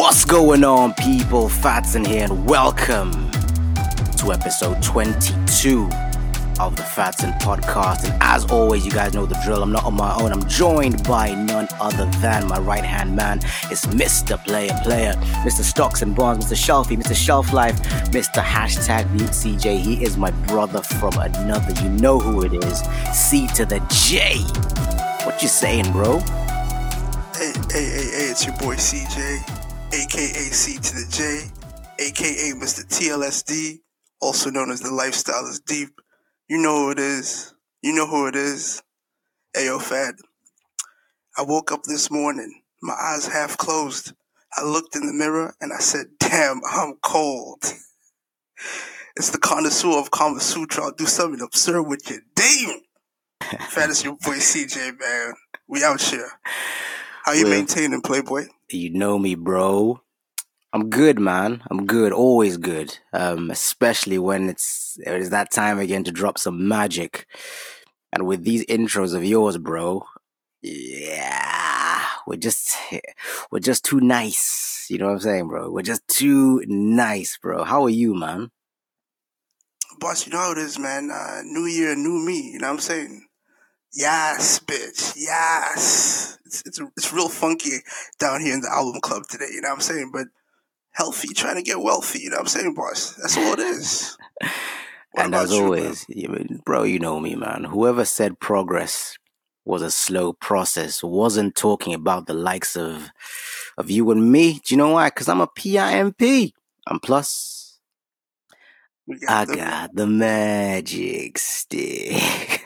What's going on, people? Fatson here, and welcome to episode 22 of the Fatson podcast. And as always, you guys know the drill. I'm not on my own. I'm joined by none other than my right-hand man. It's Mr. Player, Mr. Stocks and Bonds, Mr. Shelfie, Mr. Shelf Life, Mr. Hashtag Mute CJ. He is my brother from another. You know who it is. C to the J. What you saying, bro? Hey, it's your boy CJ, aka C to the J, aka Mr. TLSD, also known as The Lifestyle is Deep. You know who it is. You know who it is. Ayo, Fad. I woke up this morning, my eyes half closed. I looked in the mirror and I said, damn, I'm cold. It's the connoisseur of Kama Sutra. I'll do something absurd with you. Damn! Fad, is your boy CJ, man. We out here. How you maintaining, Playboy? You know me, bro. I'm good, man. I'm good. Always good. Especially when it is that time again to drop some magic. And with these intros of yours, bro, yeah, we're just too nice. You know what I'm saying, bro? We're just too nice, bro. How are you, man? Boss, you know how it is, man. New year, new me. You know what I'm saying? Yes, bitch. Yes. It's real funky down here in the album club today, you know what I'm saying? But healthy, trying to get wealthy, you know what I'm saying, boss? That's all it is. And as always, bro, you know me, man. Whoever said progress was a slow process wasn't talking about the likes of you and me. Do you know why? Because I'm a PIMP. And plus, I got the magic stick.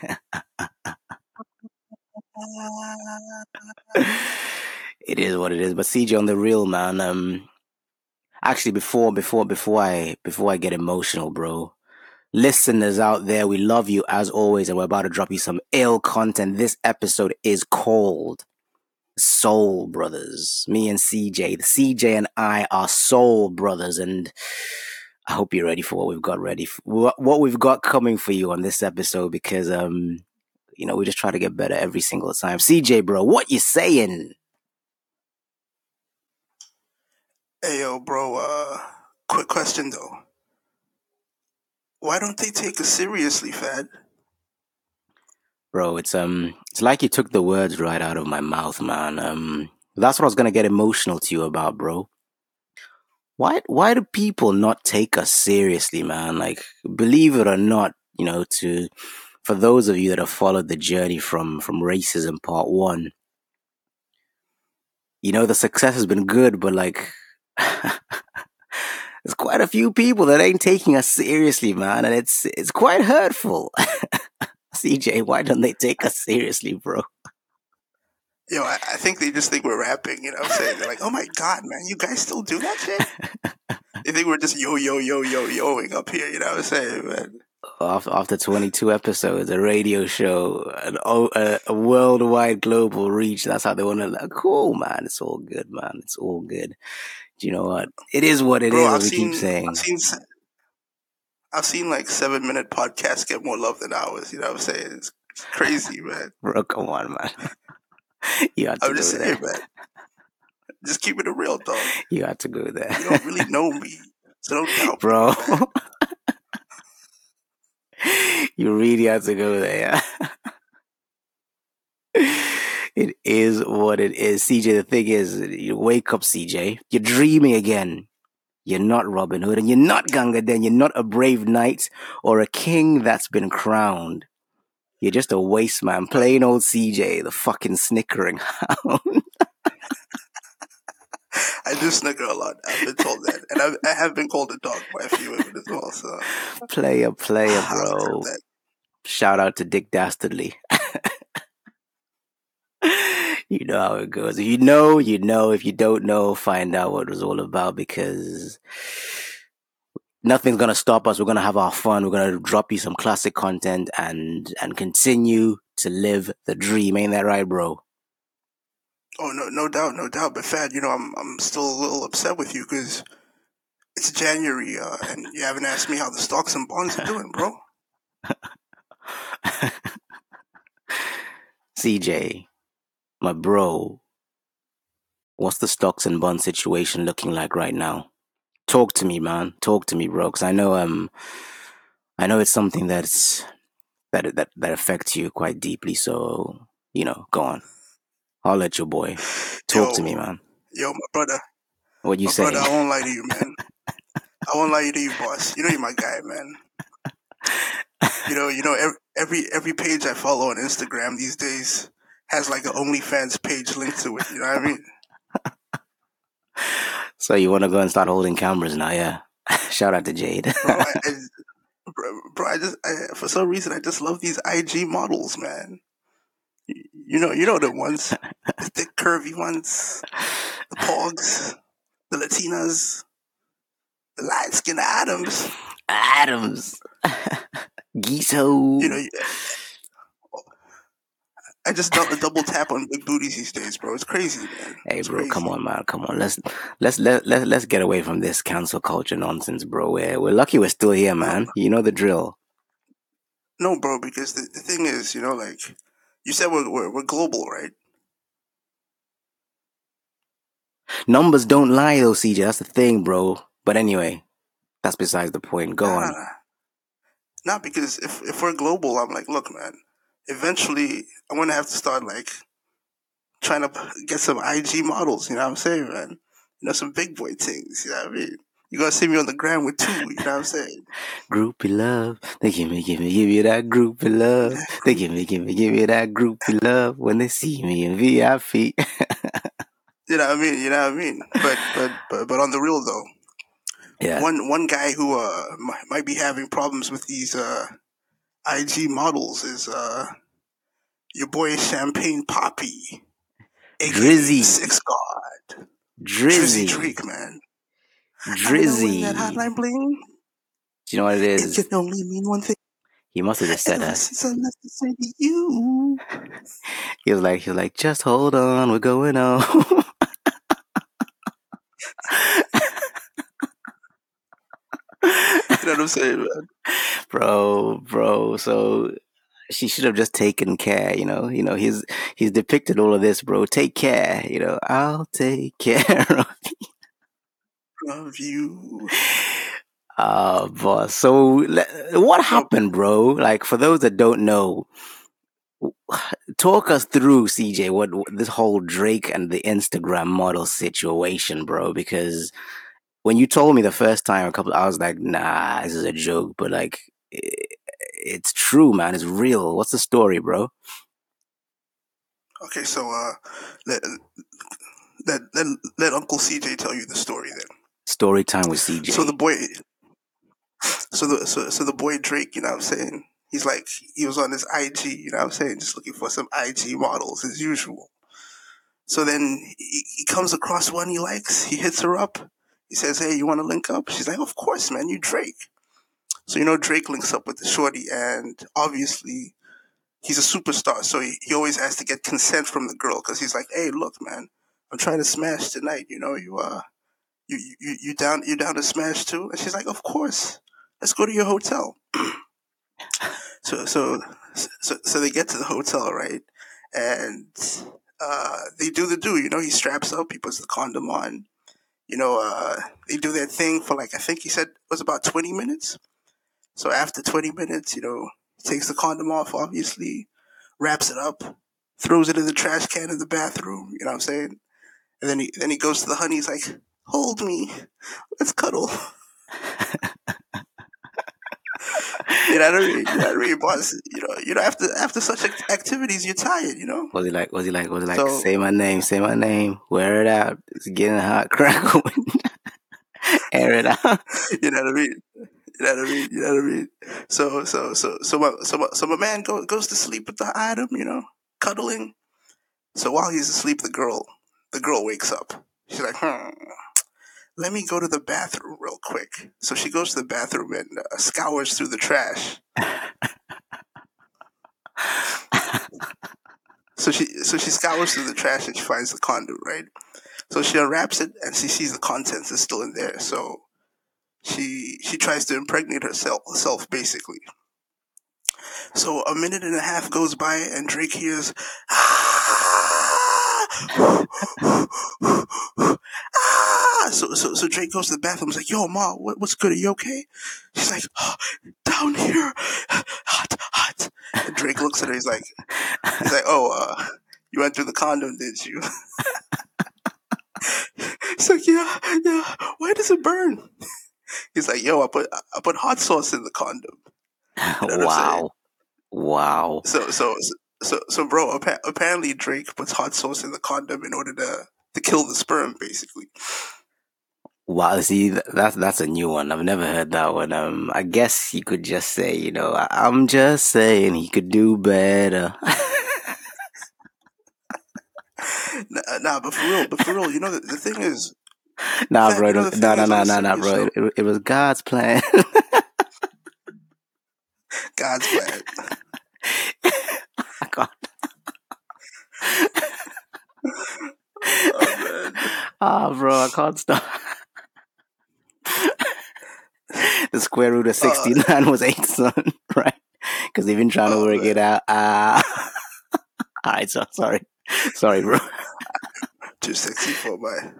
It is what it is. But CJ, on the real, man. Actually, before I get emotional, bro. Listeners out there, we love you as always, and we're about to drop you some ill content. This episode is called Soul Brothers. Me and CJ. The CJ and I are soul brothers, and I hope you're ready for what we've got what we've got coming for you on this episode, because we just try to get better every single time. CJ, bro, what you saying? Hey, yo, bro, quick question, though. Why don't they take us seriously, Fad? Bro, it's like you took the words right out of my mouth, man. That's what I was gonna get emotional to you about, bro. Why do people not take us seriously, man? Like, believe it or not, for those of you that have followed the journey from racism part 1, the success has been good, but like there's quite a few people that ain't taking us seriously, man, and it's quite hurtful. CJ, why don't they take us seriously, bro? Yo, I think they just think we're rapping, you know what I'm saying? They're like, oh my God, man, you guys still do that shit? They think we're just yoing up here, you know what I'm saying, man? After 22 episodes, a radio show, a worldwide global reach, that's how they want to, cool, man, it's all good, man, it's all good. Do you know what? It is what it is, as we keep saying. I've seen like 7-minute podcasts get more love than ours, you know what I'm saying? It's crazy, man. Bro, come on, man. You have to I'm just saying, man. Just keep it real, dog. You have to go there. You don't really know me, so don't doubt bro. me, man. You really have to go there. It is what it is. CJ, the thing is, you wake up, CJ. You're dreaming again. You're not Robin Hood, and you're not Gangaden. You're not a brave knight or a king that's been crowned. You're just a waste man, plain old CJ, the fucking snickering hound. I do snicker a lot. I've been told that. And I have been called a dog by a few women as well. So. Player, bro. Shout out to Dick Dastardly. You know how it goes. If you know, you know. If you don't know, find out what it was all about, because nothing's going to stop us. We're going to have our fun. We're going to drop you some classic content and continue to live the dream. Ain't that right, bro? Oh, no doubt. But Fad, I'm still a little upset with you because it's January and you haven't asked me how the stocks and bonds are doing, bro. CJ, my bro, What's the stocks and bond situation looking like right now? Talk to me, man. Talk to me, bro. Because I know it's something that affects you quite deeply. So go on. I'll let your boy talk to me, Yo, man. yo, What you my brother, saying? I won't lie to you, man. I won't lie to you, boss. You know you're my guy, man. Every page I follow on Instagram these days has like an OnlyFans page linked to it. You know what I mean? So you want to go and start holding cameras now? Yeah. Shout out to Jade. Bro, for some reason I just love these IG models, man. You know the ones, the thick curvy ones, the pogs, the Latinas, the light skinned Adams. Adams. Giso. You know, I just double tap on big booties these days, bro. It's crazy, man. Hey, It's bro, come crazy. on, man, come on. Let's get away from this cancel culture nonsense, bro. We're lucky we're still here, No, man. You know the drill. no, bro. Because the thing is, like you said, we're global, right? Numbers don't lie, though, CJ. That's the thing, bro. But anyway, that's besides the point. Go Nah, nah, on. nah. Not because if we're global, I'm like, look, man. Eventually, I'm gonna have to start like trying to get some IG models. You know what I'm saying, man? Some big boy things. You know what I mean? You gonna see me on the ground with two. You know what I'm saying? Groupie love. They give me that groupie love. They give me that groupie love when they see me in VIP. You know what I mean? You know what I mean? But on the real though, Yeah. one guy who might be having problems with these IG models is your boy Champagne Poppy, aka the Drizzy. Six God, Drizzy Drizzy. Drake, man. I know in that Drizzy. hotline bling, Do you know what it it is? can only mean one thing. He must have just said that. Ever since I left to say to you. He was like, just hold on, we're going on. You know what I'm saying, man? bro. So she should have just taken care. He's depicted all of this, bro. Take care. I'll take care of. Love you. Boss. So what No, happened, bro? Like for those that don't know, talk us through, CJ, what this whole Drake and the Instagram model situation, bro. Because when you told me the first time, I was like, nah, this is a joke. But like, it's true, man. It's real. What's the story, bro? okay, so let, let Uncle CJ tell you the story then. Story time with CJ. So the boy, so the boy Drake, you know what I'm saying? He's like, he was on his IG, you know what I'm saying, just looking for some IG models as usual. So then he comes across one he likes. He hits her up. He says, "Hey, you want to link up?" She's like, "Of course, man. You Drake." So Drake links up with the shorty, and obviously he's a superstar, so he always has to get consent from the girl because he's like, "Hey, look, man, I'm trying to smash tonight. You down to smash too?" And she's like, "Of course. Let's go to your hotel." So so so they get to the hotel, right? And they do the do. He straps up, he puts the condom on. They do their thing for like I think he said it was about 20 minutes. So after 20 minutes, he takes the condom off, obviously, wraps it up, throws it in the trash can in the bathroom. You know what I'm saying? And then he goes to the honey. He's like, "Hold me, let's cuddle." You know what I mean? You know what I mean, boss? After such activities, you're tired. Was he like, So say my name, wear it out. It's getting hot, crackle, air it out. you know what I mean? You know what I mean? You know what I mean? So my man goes to sleep with the item, cuddling. So while he's asleep, the girl wakes up. She's like, let me go to the bathroom real quick. So she goes to the bathroom and scours through the trash. So she scours through the trash and she finds the condom, right? So she unwraps it and she sees the contents is still in there. So she tries to impregnate herself basically. So a minute and a half goes by and Drake hears, "Ah!" So Drake goes to the bathroom. He's like, "Yo, Ma, what's good? Are you okay?" She's like, oh, "Down here, hot, hot." And Drake looks at her. He's like, "Oh, you went through the condom, did you?" It's like, "Yeah, yeah. Why does it burn?" He's like, "Yo, I put hot sauce in the condom." You know what I'm saying? Wow. So, bro. Apparently, Drake puts hot sauce in the condom in order to kill the sperm, basically. Wow, see, that's a new one. I've never heard that one. I guess he could just say, I'm just saying he could do better. Nah, but for real, the thing is, Nah, Fat, bro, the thing is, on a nah, serious bro. note, It was God's plan. God's plan. I can't. Oh man. Bro, I can't stop. The square root of 69 was 8, son, right? Because they've been trying to work it out. Alright, so sorry, bro. Too sexy for my.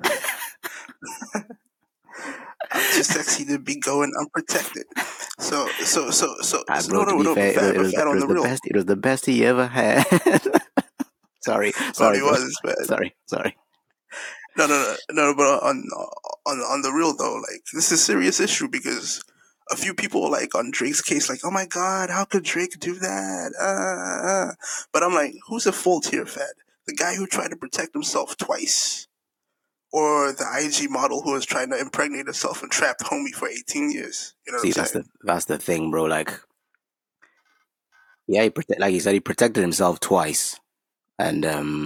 I'm too sexy to be going unprotected. So Bro, to be fair, Fat on the real. It was the best he ever had. sorry, Bro. bro. Man. Sorry. No. But on the real though, like this is a serious issue because a few people like on Drake's case, like, "Oh my God, how could Drake do that?" But I'm like, who's at fault here, Fat? The guy who tried to protect himself twice, or the IG model who was trying to impregnate herself and trapped homie for 18 years? You know what See, I'm saying? that's the thing, bro. Like, yeah, like you said, he protected himself twice, and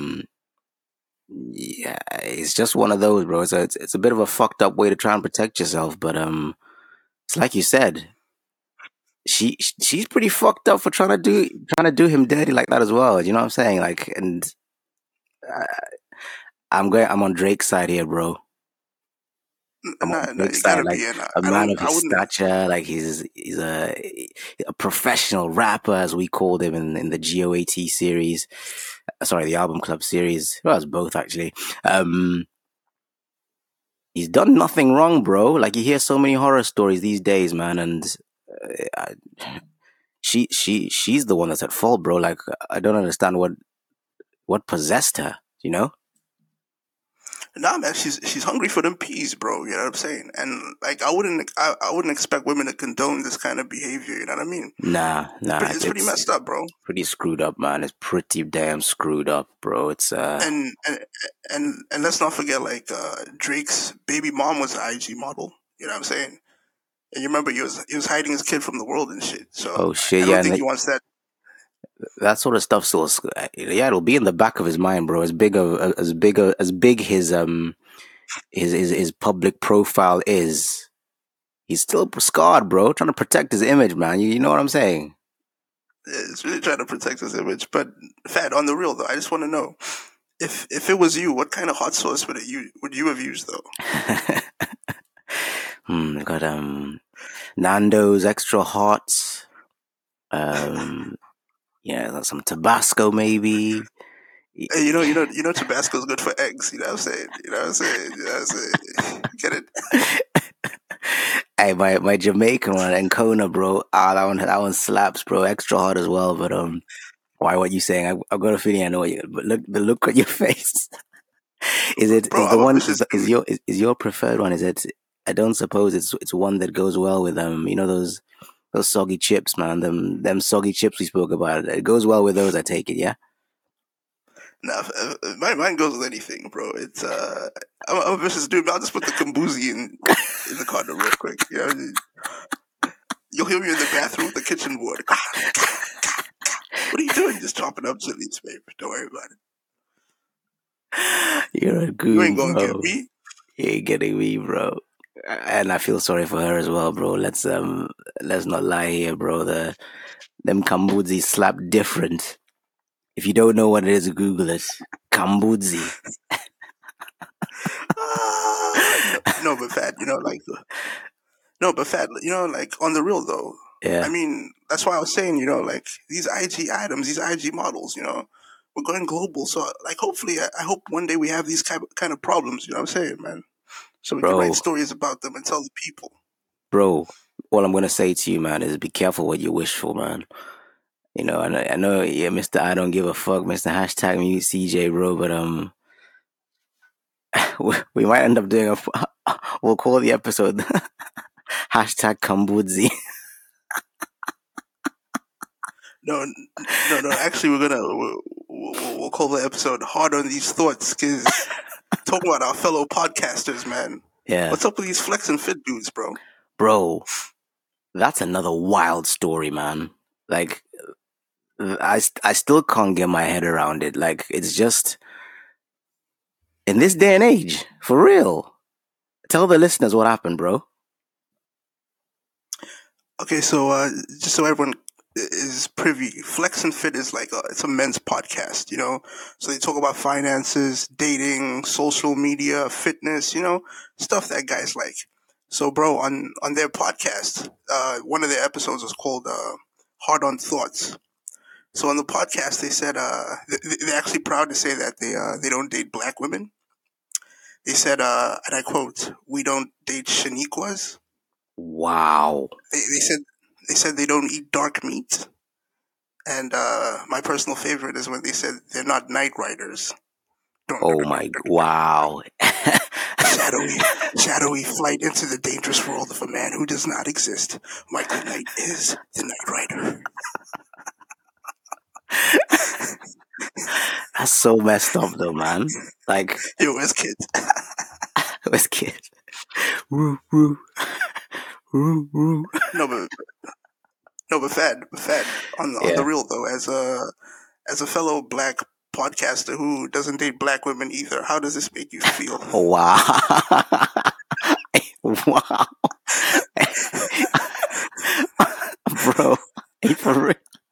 yeah, it's just one of those, bro. It's a bit of a fucked up way to try and protect yourself, but it's like you said, she's pretty fucked up for trying to do him dirty like that as well. You know what I'm saying? Like, and uh, I'm on Drake's side here, bro. I'm on No, Drake's you side, gotta like be in. a man of I his wouldn't. stature, like he's a professional rapper, as we called him in the GOAT series. Sorry, the Album Club series. Well, it's both actually. Um, he's done nothing wrong, bro. Like you hear so many horror stories these days, man, and uh, she's the one that's at fault, bro. Like I don't understand what possessed her, you know? Nah, man, she's hungry for them peas, bro. You know what I'm saying? And like, I wouldn't expect women to condone this kind of behavior. You know what I mean? Nah, It's pretty messed up, bro. pretty screwed up, man. It's pretty damn screwed up, bro. It's And let's not forget, like, Drake's baby mom was an IG model. You know what I'm saying? And you remember he was hiding his kid from the world and shit. So oh shit, I yeah, don't and think he wants that. that sort of stuff still, yeah, it'll be in the back of his mind, bro. As big his public profile is, he's still scarred, bro. Trying to protect his image, man. You know what I'm saying? It's really trying to protect his image. But Fat, on the real though, I just want to know if it was you, what kind of hot sauce would you have used though? Got Nando's extra hot. Yeah, some Tabasco maybe. Hey, Tabasco's good for eggs. You know what I'm saying? You know what I'm saying? You know what I'm saying? Get it? Hey, my Jamaican one and Kona, bro. That one slaps, bro. Extra hot as well. But why? What you saying? I've got a feeling I know what you. But the look on your face. Bro, Is the I'm a one vicious dude. is your preferred one? Is it? I don't suppose it's one that goes well with those soggy chips, man. Them soggy chips we spoke about. It goes well with those. I take it, yeah. Nah, mine goes with anything, bro. It's I'm a vicious dude. Man. I'll just put the kombuzi in the condom real quick. You know, you'll hear me in the bathroom with the kitchen board. What are you doing? Just chopping up chilies, babe. Don't worry about it. You're a You ain't goon, gonna get bro. me. You ain't getting me, bro. And I feel sorry for her as well, bro. Let's not lie here, bro. Them Kambudzi slap different. If you don't know what it is, Google it. Kambudzi. No, but Fat, no, but Fat, like on the real though. Yeah. I mean, that's why I was saying, like these IG items, these IG models, we're going global. So like, hopefully, I hope one day we have these kind of problems. You know what I'm saying, man? So we can write Bro, stories about them and tell the people. bro, all I'm gonna say to you, man, is be careful what you wish for, man. You know, I know, yeah, Mr. I don't give a fuck, Mr. Hashtag Mute CJ, bro, but we might end up doing we'll call the episode Hashtag Kambudzi. No. Actually, we'll call the episode "Hard on These Thoughts" because talking about our fellow podcasters, man. Yeah, What's up with these flex and fit dudes, bro? bro, that's another wild story, man. Like, I still can't get my head around it. Like, it's just in this day and age, for real. Tell the listeners what happened, bro. Okay, so just so everyone is privy, Flex and Fit is like it's a men's podcast, you know. So they talk about finances, dating, social media, fitness, you know, stuff that guys like. So, bro, on their podcast, one of their episodes was called "Hard on Thoughts." So on the podcast, they said they're actually proud to say that they don't date black women. They said, and I quote, "We don't date Shaniquas." Wow. They said they don't eat dark meat. And my personal favorite is when they said they're not night riders. Oh my, wow. Shadowy flight into the dangerous world of a man who does not exist. Michael Knight is the Night Rider. That's so messed up though, man. Like, Yo, where's kids? where's kid? Woo, woo. Woo, woo. No, but Fad, on the real though, as a fellow black podcaster who doesn't date black women either, how does this make you feel? Oh, wow. Wow. Bro, for real?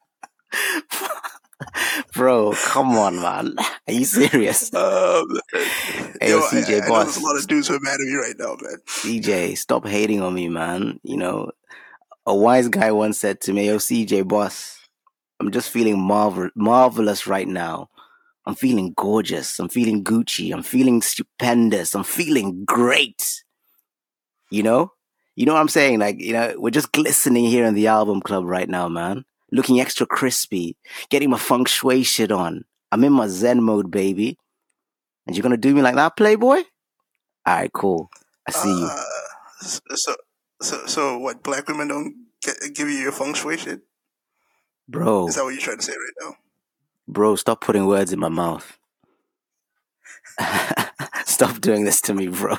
Bro, come on, man. Are you serious? Hey, yo, CJ I know boss. there's a lot of dudes who are mad at me right now, man. CJ, stop hating on me, man. You know, a wise guy once said to me, yo, CJ boss, I'm just feeling marvelous right now. I'm feeling gorgeous. I'm feeling Gucci. I'm feeling stupendous. I'm feeling great. You know? You know what I'm saying? Like, you know, we're just glistening here in the album club right now, man. Looking extra crispy. Getting my feng shui shit on. I'm in my Zen mode, baby. And you're gonna do me like that, Playboy? Alright, cool. I see you. So what? Black women don't give you your feng shui shit? Bro. Is that what you're trying to say right now? Bro, stop putting words in my mouth. Stop doing this to me, bro.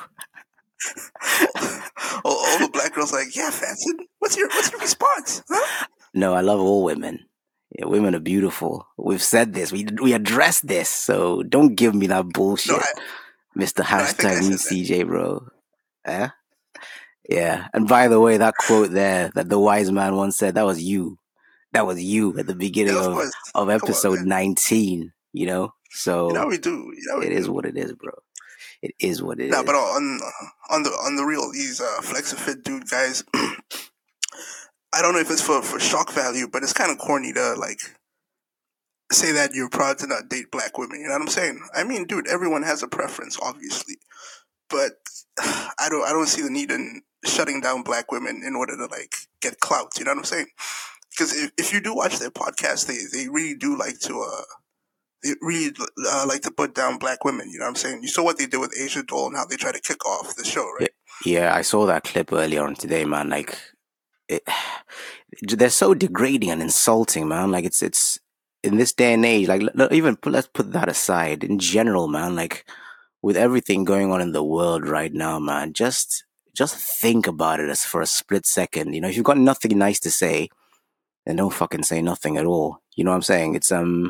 all the black girls like, yeah, Fanson. What's your response? Huh? No, I love all women. Yeah, women are beautiful. We've said this. We addressed this. So don't give me that bullshit, Mr. Hashtag Mute CJ, bro. Eh? Yeah. And by the way, that quote there that the wise man once said, that was you. That was you at the beginning of episode 19, you know? So you know we do. It is what it is, bro. It is what it is. Nah, but on the real, these flex and fit dude guys, I don't know if it's for shock value, but it's kind of corny to like say that you're proud to not date black women. You know what I'm saying? I mean, dude, everyone has a preference, obviously, but I don't see the need in shutting down black women in order to like get clout. You know what I'm saying? Because if you do watch their podcast, they really do like to like to put down black women. You know what I'm saying? You saw what they did with Asia Doll and how they try to kick off the show, right? Yeah, I saw that clip earlier on today, man. Like, they're so degrading and insulting, man. Like, it's in this day and age. Like, let's put that aside. In general, man. Like, with everything going on in the world right now, man, just think about it for a split second. You know, if you've got nothing nice to say, then don't fucking say nothing at all. You know what I'm saying? It's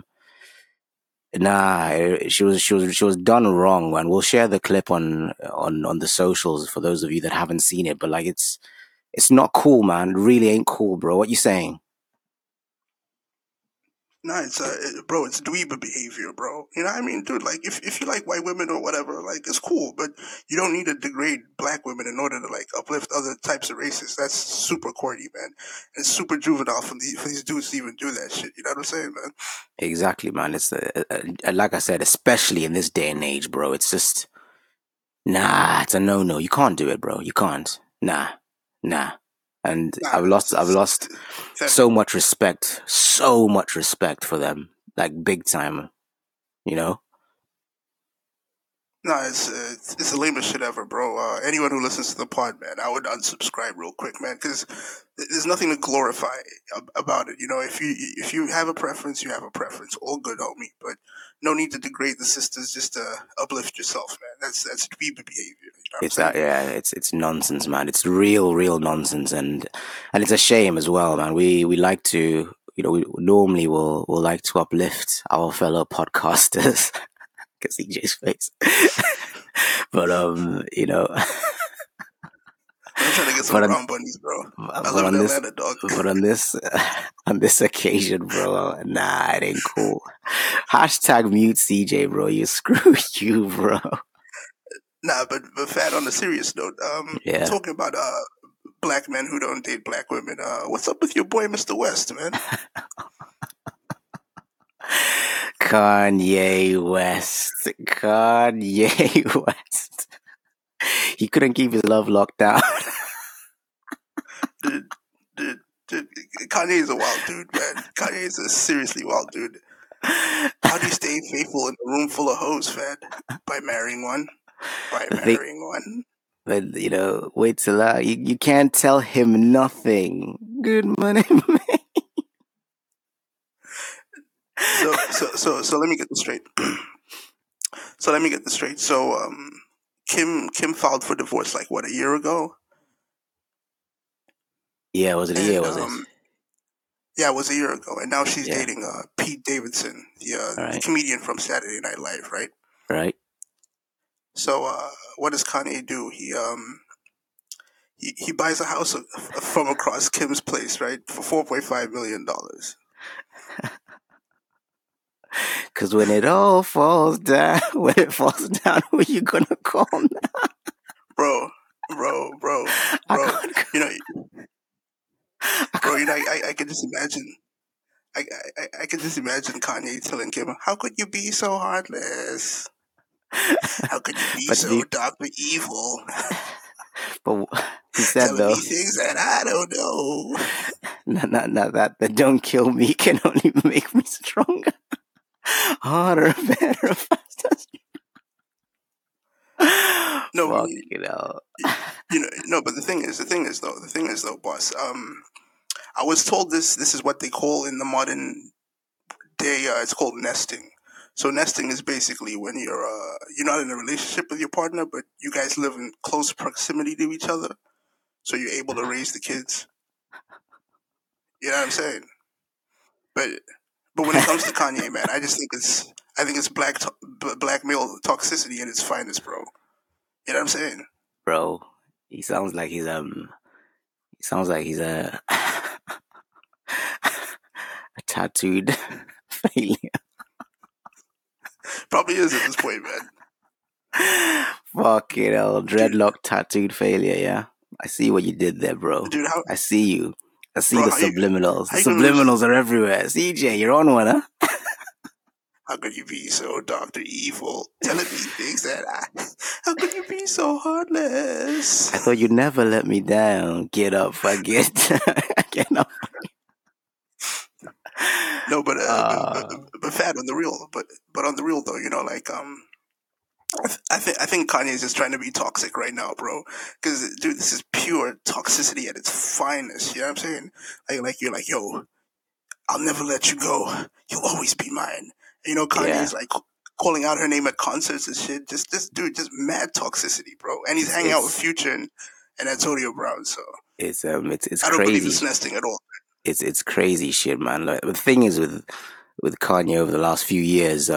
Nah, she was done wrong, man. We'll share the clip on the socials for those of you that haven't seen it. But like, it's not cool, man. It really ain't cool, bro. What you saying? Nah, bro, it's dweeba behavior, bro. You know what I mean, dude? Like, if you like white women or whatever, like, it's cool, but you don't need to degrade black women in order to like uplift other types of races. That's super corny, man. It's super juvenile for these dudes to even do that shit. You know what I'm saying, man? Exactly, man. It's like I said, especially in this day and age, bro. It's just nah. It's a no. You can't do it, bro. You can't. Nah. And Nah, I've lost that, so much respect for them, like big time. You know. No, it's the lamest shit ever, bro. Anyone who listens to the pod, man, I would unsubscribe real quick, man, because there's nothing to glorify about it. You know, if you have a preference, you have a preference. All good, homie. But no need to degrade the sisters just to uplift yourself, man. That's dweeby behavior. You know what I'm It's that saying? yeah, it's nonsense, man. It's real nonsense, and it's a shame as well, man. We like to, we normally will like to uplift our fellow podcasters. Can see Jay's face, but I'm trying to get some but on brown bunnies, bro. I but live in on this Atlanta, dog. but on this on this occasion, bro, nah, it ain't cool. Hashtag mute CJ, bro. You screw you, bro. Nah, but fat on a serious note. Yeah. Talking about black men who don't date black women. What's up with your boy, Mr. West, man? Kanye West. He couldn't keep his love locked down. dude, dude, Kanye is a wild dude, man. Kanye is a seriously wild dude. How do you stay faithful in a room full of hoes, fed? By marrying one. But wait till you can't tell him nothing. Good money. So let me get this straight. So Kim filed for divorce like what, a year ago? Yeah, was it a year? Was it? Yeah, it was a year ago, and now she's Yeah. dating Pete Davidson, the Right. comedian from Saturday Night Live, right? Right. So what does Kanye do? He buys a house from across Kim's place, right, for $4.5 million. Because when it all falls down, who are you gonna call now? Bro. You know, I can just imagine. I can just imagine Kanye telling Kim, "How could you be so heartless? How could you be so dark and evil?" But he said telling me things that I don't know. Not that don't kill me can only make me stronger, harder, better, faster. No, fuck you know. No, but the thing is though, boss. I was told this is what they call in the modern day. It's called nesting. So nesting is basically when you're not in a relationship with your partner, but you guys live in close proximity to each other, so you're able to raise the kids. You know what I'm saying? But when it comes to Kanye, man, I think it's black male toxicity at its finest, bro. You know what I'm saying? Bro, he sounds like he's a a tattooed failure. Probably is at this point, man. Fuck it, dreadlock tattooed failure. Yeah, I see what you did there, bro. Dude, I see you. I see the subliminals. The subliminals are everywhere. CJ, you're on one, huh? How could you be so Dr. Evil? Telling me things that how could you be so heartless? I thought you'd never let me down. Get up, forget. Get up. No, but fat on the real, but on the real though, like I think Kanye is just trying to be toxic right now, bro. Because dude, this is pure toxicity at its finest. You know what I'm saying? Like you're like, yo, I'll never let you go. You'll always be mine. And, Kanye's like calling out her name at concerts and shit. Just mad toxicity, bro. And he's hanging out with Future and Antonio Brown. So it's I don't crazy. believe it's nesting at all. It's crazy shit, man. Like, the thing is with Kanye over the last few years,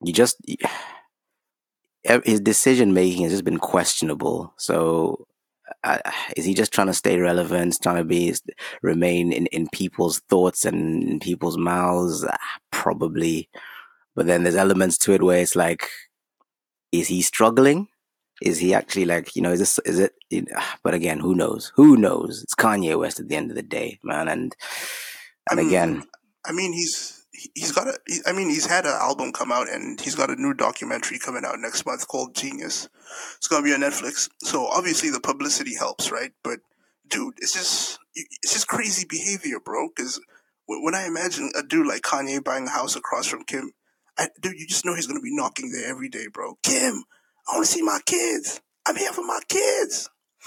his decision making has just been questionable. So is he just trying to stay relevant, trying to remain in people's thoughts and in people's mouths? Probably. But then there's elements to it where it's like, is he struggling? Is he actually like, is it, but again, who knows? Who knows? It's Kanye West at the end of the day, man. And again, I mean, he's got he's had an album come out, and he's got a new documentary coming out next month called Genius. It's gonna be on Netflix. So obviously the publicity helps, right? But dude, it's just crazy behavior, bro. Because when I imagine a dude like Kanye buying a house across from Kim, dude, you just know he's gonna be knocking there every day, bro. Kim, I want to see my kids. I'm here for my kids.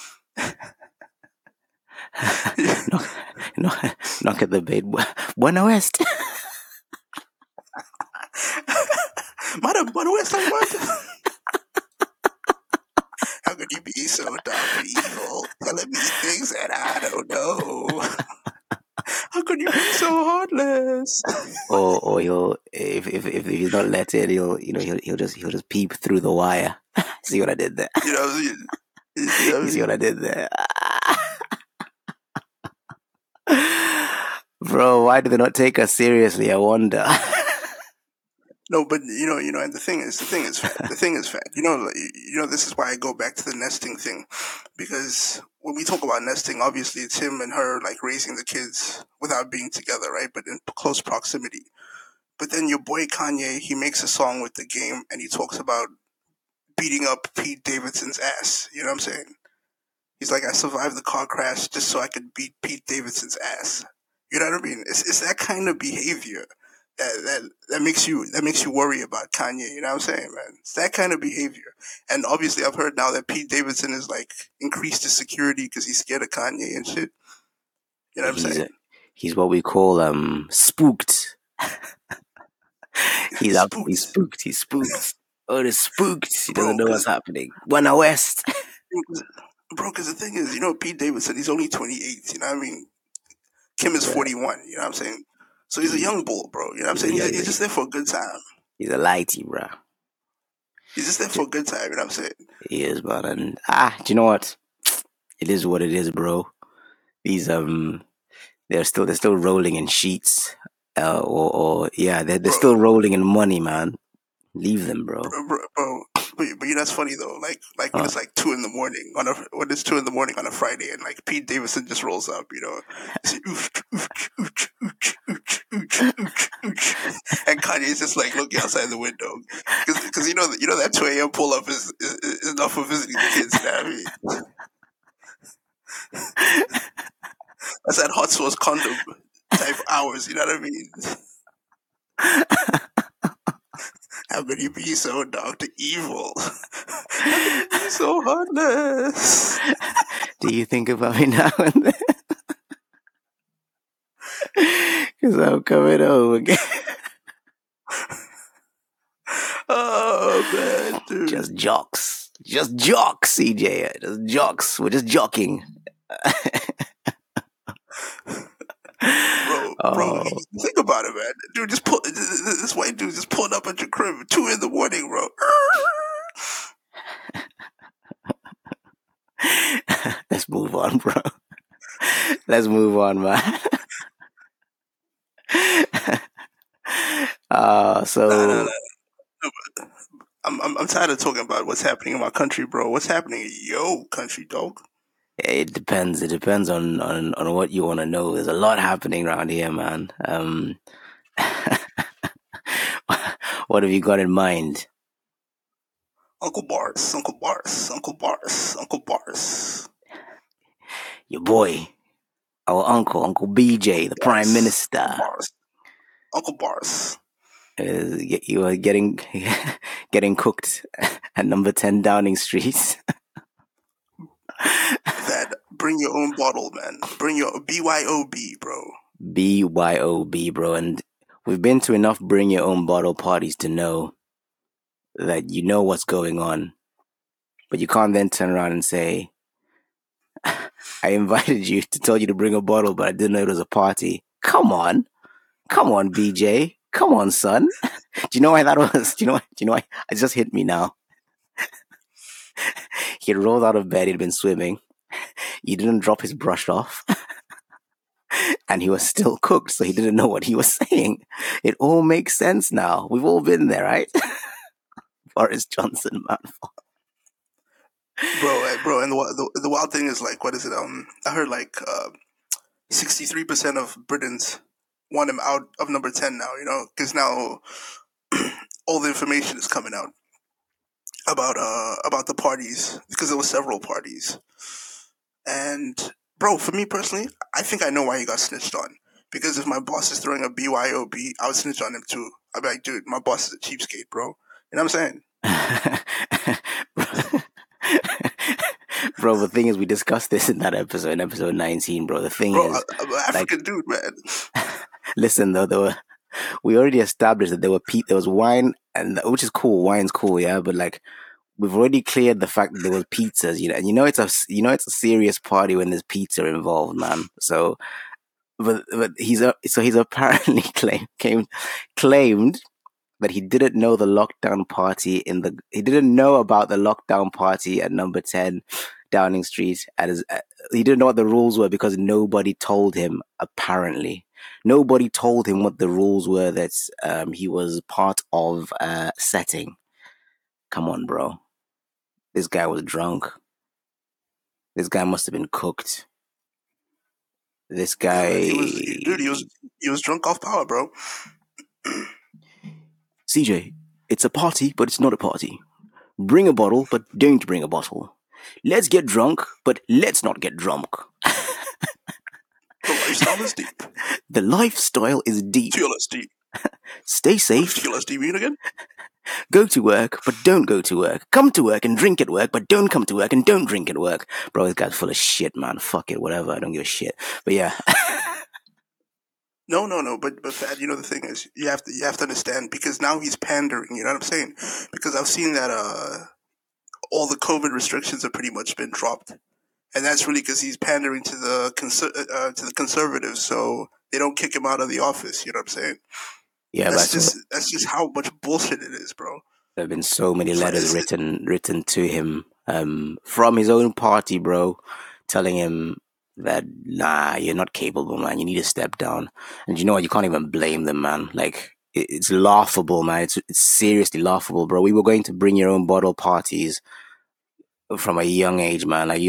knock at the bed. Buena West. Buena West, I want. How could you be so dark and evil, telling me things that I don't know? How could you be so heartless? Or he'll if he's not let in, he'll just peep through the wire. See what I did there? You see what I did there? Bro, why do they not take us seriously? I wonder. No, but and the thing is fact. This is why I go back to the nesting thing, because when we talk about nesting, obviously it's him and her like raising the kids without being together, right? But in close proximity. But then your boy Kanye, he makes a song with The Game, and he talks about beating up Pete Davidson's ass. You know what I'm saying? He's like, I survived the car crash just so I could beat Pete Davidson's ass. You know what I mean? It's that kind of behavior that makes you worry about Kanye. You know what I'm saying, man? It's that kind of behavior. And obviously, I've heard now that Pete Davidson is like increased his security because he's scared of Kanye and shit. You know what I'm saying? He's what we call spooked. He's out. He's spooked. He's spooked. Oh, he's spooked. He doesn't know what's happening. Buena West. Bro, because the thing is, Pete Davidson, he's only 28. You know what I mean? Kim is 41. You know what I'm saying? So he's a young bull, bro. You know what I'm saying? He's just there for a good time. He's a lighty, bro. He's just there for a good time. You know what I'm saying? He is, man. And do you know what? It is what it is, bro. These they're still rolling in sheets, they're still rolling in money, man. Leave them, bro. Bro. But that's funny though. Like when it's like 2 a.m. when it's 2 a.m. on a Friday, and like Pete Davidson just rolls up, it's and Kanye's just like looking outside the window because that 2 a.m. pull up is enough for visiting the kids. You know what I mean? That's that hot sauce condom type hours. You know what I mean? How could you be so dark to evil? How could you be so heartless? Do you think about me now and then? Because I'm coming home again. Oh, man, dude. Just jocks, CJ. Just jocks. We're just jocking. Bro, think about it, man. Dude, this white dude just pulled up at your crib at 2 a.m, bro. Let's move on, bro. Let's move on, man. No, I'm tired of talking about what's happening in my country, bro. What's happening in your country, dog? It depends. It depends on what you want to know. There's a lot happening around here, man. What have you got in mind? Uncle Bars. Your boy, our Uncle BJ, the Prime Minister. Uncle Bars. You are getting cooked at number 10 Downing Street. Bring your own bottle, man. Bring your BYOB, bro. BYOB, bro. And we've been to enough bring your own bottle parties to know that you know what's going on. But you can't then turn around and say, I invited you to tell you to bring a bottle, but I didn't know it was a party. Come on, BJ. Come on, son. Do you know why that was? Do you know why? It just hit me now. He rolled out of bed. He'd been swimming. he didn't drop his brush off, and he was still cooked, so he didn't know what he was saying. It all makes sense now. We've all been there, right? Boris Johnson, man. Bro, and the wild thing is, like, what is it? I heard like 63% of Britons want him out of number 10 now. You know, because now all the information is coming out about the parties, because there were several parties. And bro, for me personally, I think I know why he got snitched on. Because if my boss is throwing a BYOB, I would snitch on him too. I'd be like, dude, my boss is a cheapskate, bro. You know what I'm saying? Bro, the thing is, we discussed this in that episode, in episode 19, bro. The thing is, I'm an African dude, man. Listen, though, we already established that there was wine, and which is cool. Wine's cool, yeah. But like, we've already cleared the fact that there was pizzas, you know. And it's a serious party when there's pizza involved, man. So, but he's apparently claimed that he didn't know the lockdown party he didn't know about the lockdown party at number 10 Downing Street. He didn't know what the rules were because nobody told him. Apparently, nobody told him what the rules were that he was part of setting. Come on, bro. This guy was drunk. This guy must have been cooked. This guy, he was drunk off power, bro. CJ, it's a party, but it's not a party. Bring a bottle, but don't bring a bottle. Let's get drunk, but let's not get drunk. The lifestyle is deep. The lifestyle is deep. TLSD. Stay safe. What does TLSD mean again? Go to work, but don't go to work. Come to work and drink at work, but don't come to work and don't drink at work. Bro, this guy's full of shit, man. Fuck it, whatever. I don't give a shit. But yeah. No, but Thad, you know, the thing is, you have to understand, because now he's pandering. You know what I'm saying? Because I've seen that all the COVID restrictions have pretty much been dropped, and that's really because he's pandering to the conservatives, so they don't kick him out of the office. You know what I'm saying? Yeah, that's just how much bullshit it is, bro. There have been so many letters written to him from his own party, bro, telling him that, nah, you're not capable, man. You need to step down. And you know what? You can't even blame them, man. Like, it's laughable, man. It's seriously laughable, bro. We were going to bring your own bottle parties from a young age, man. Like,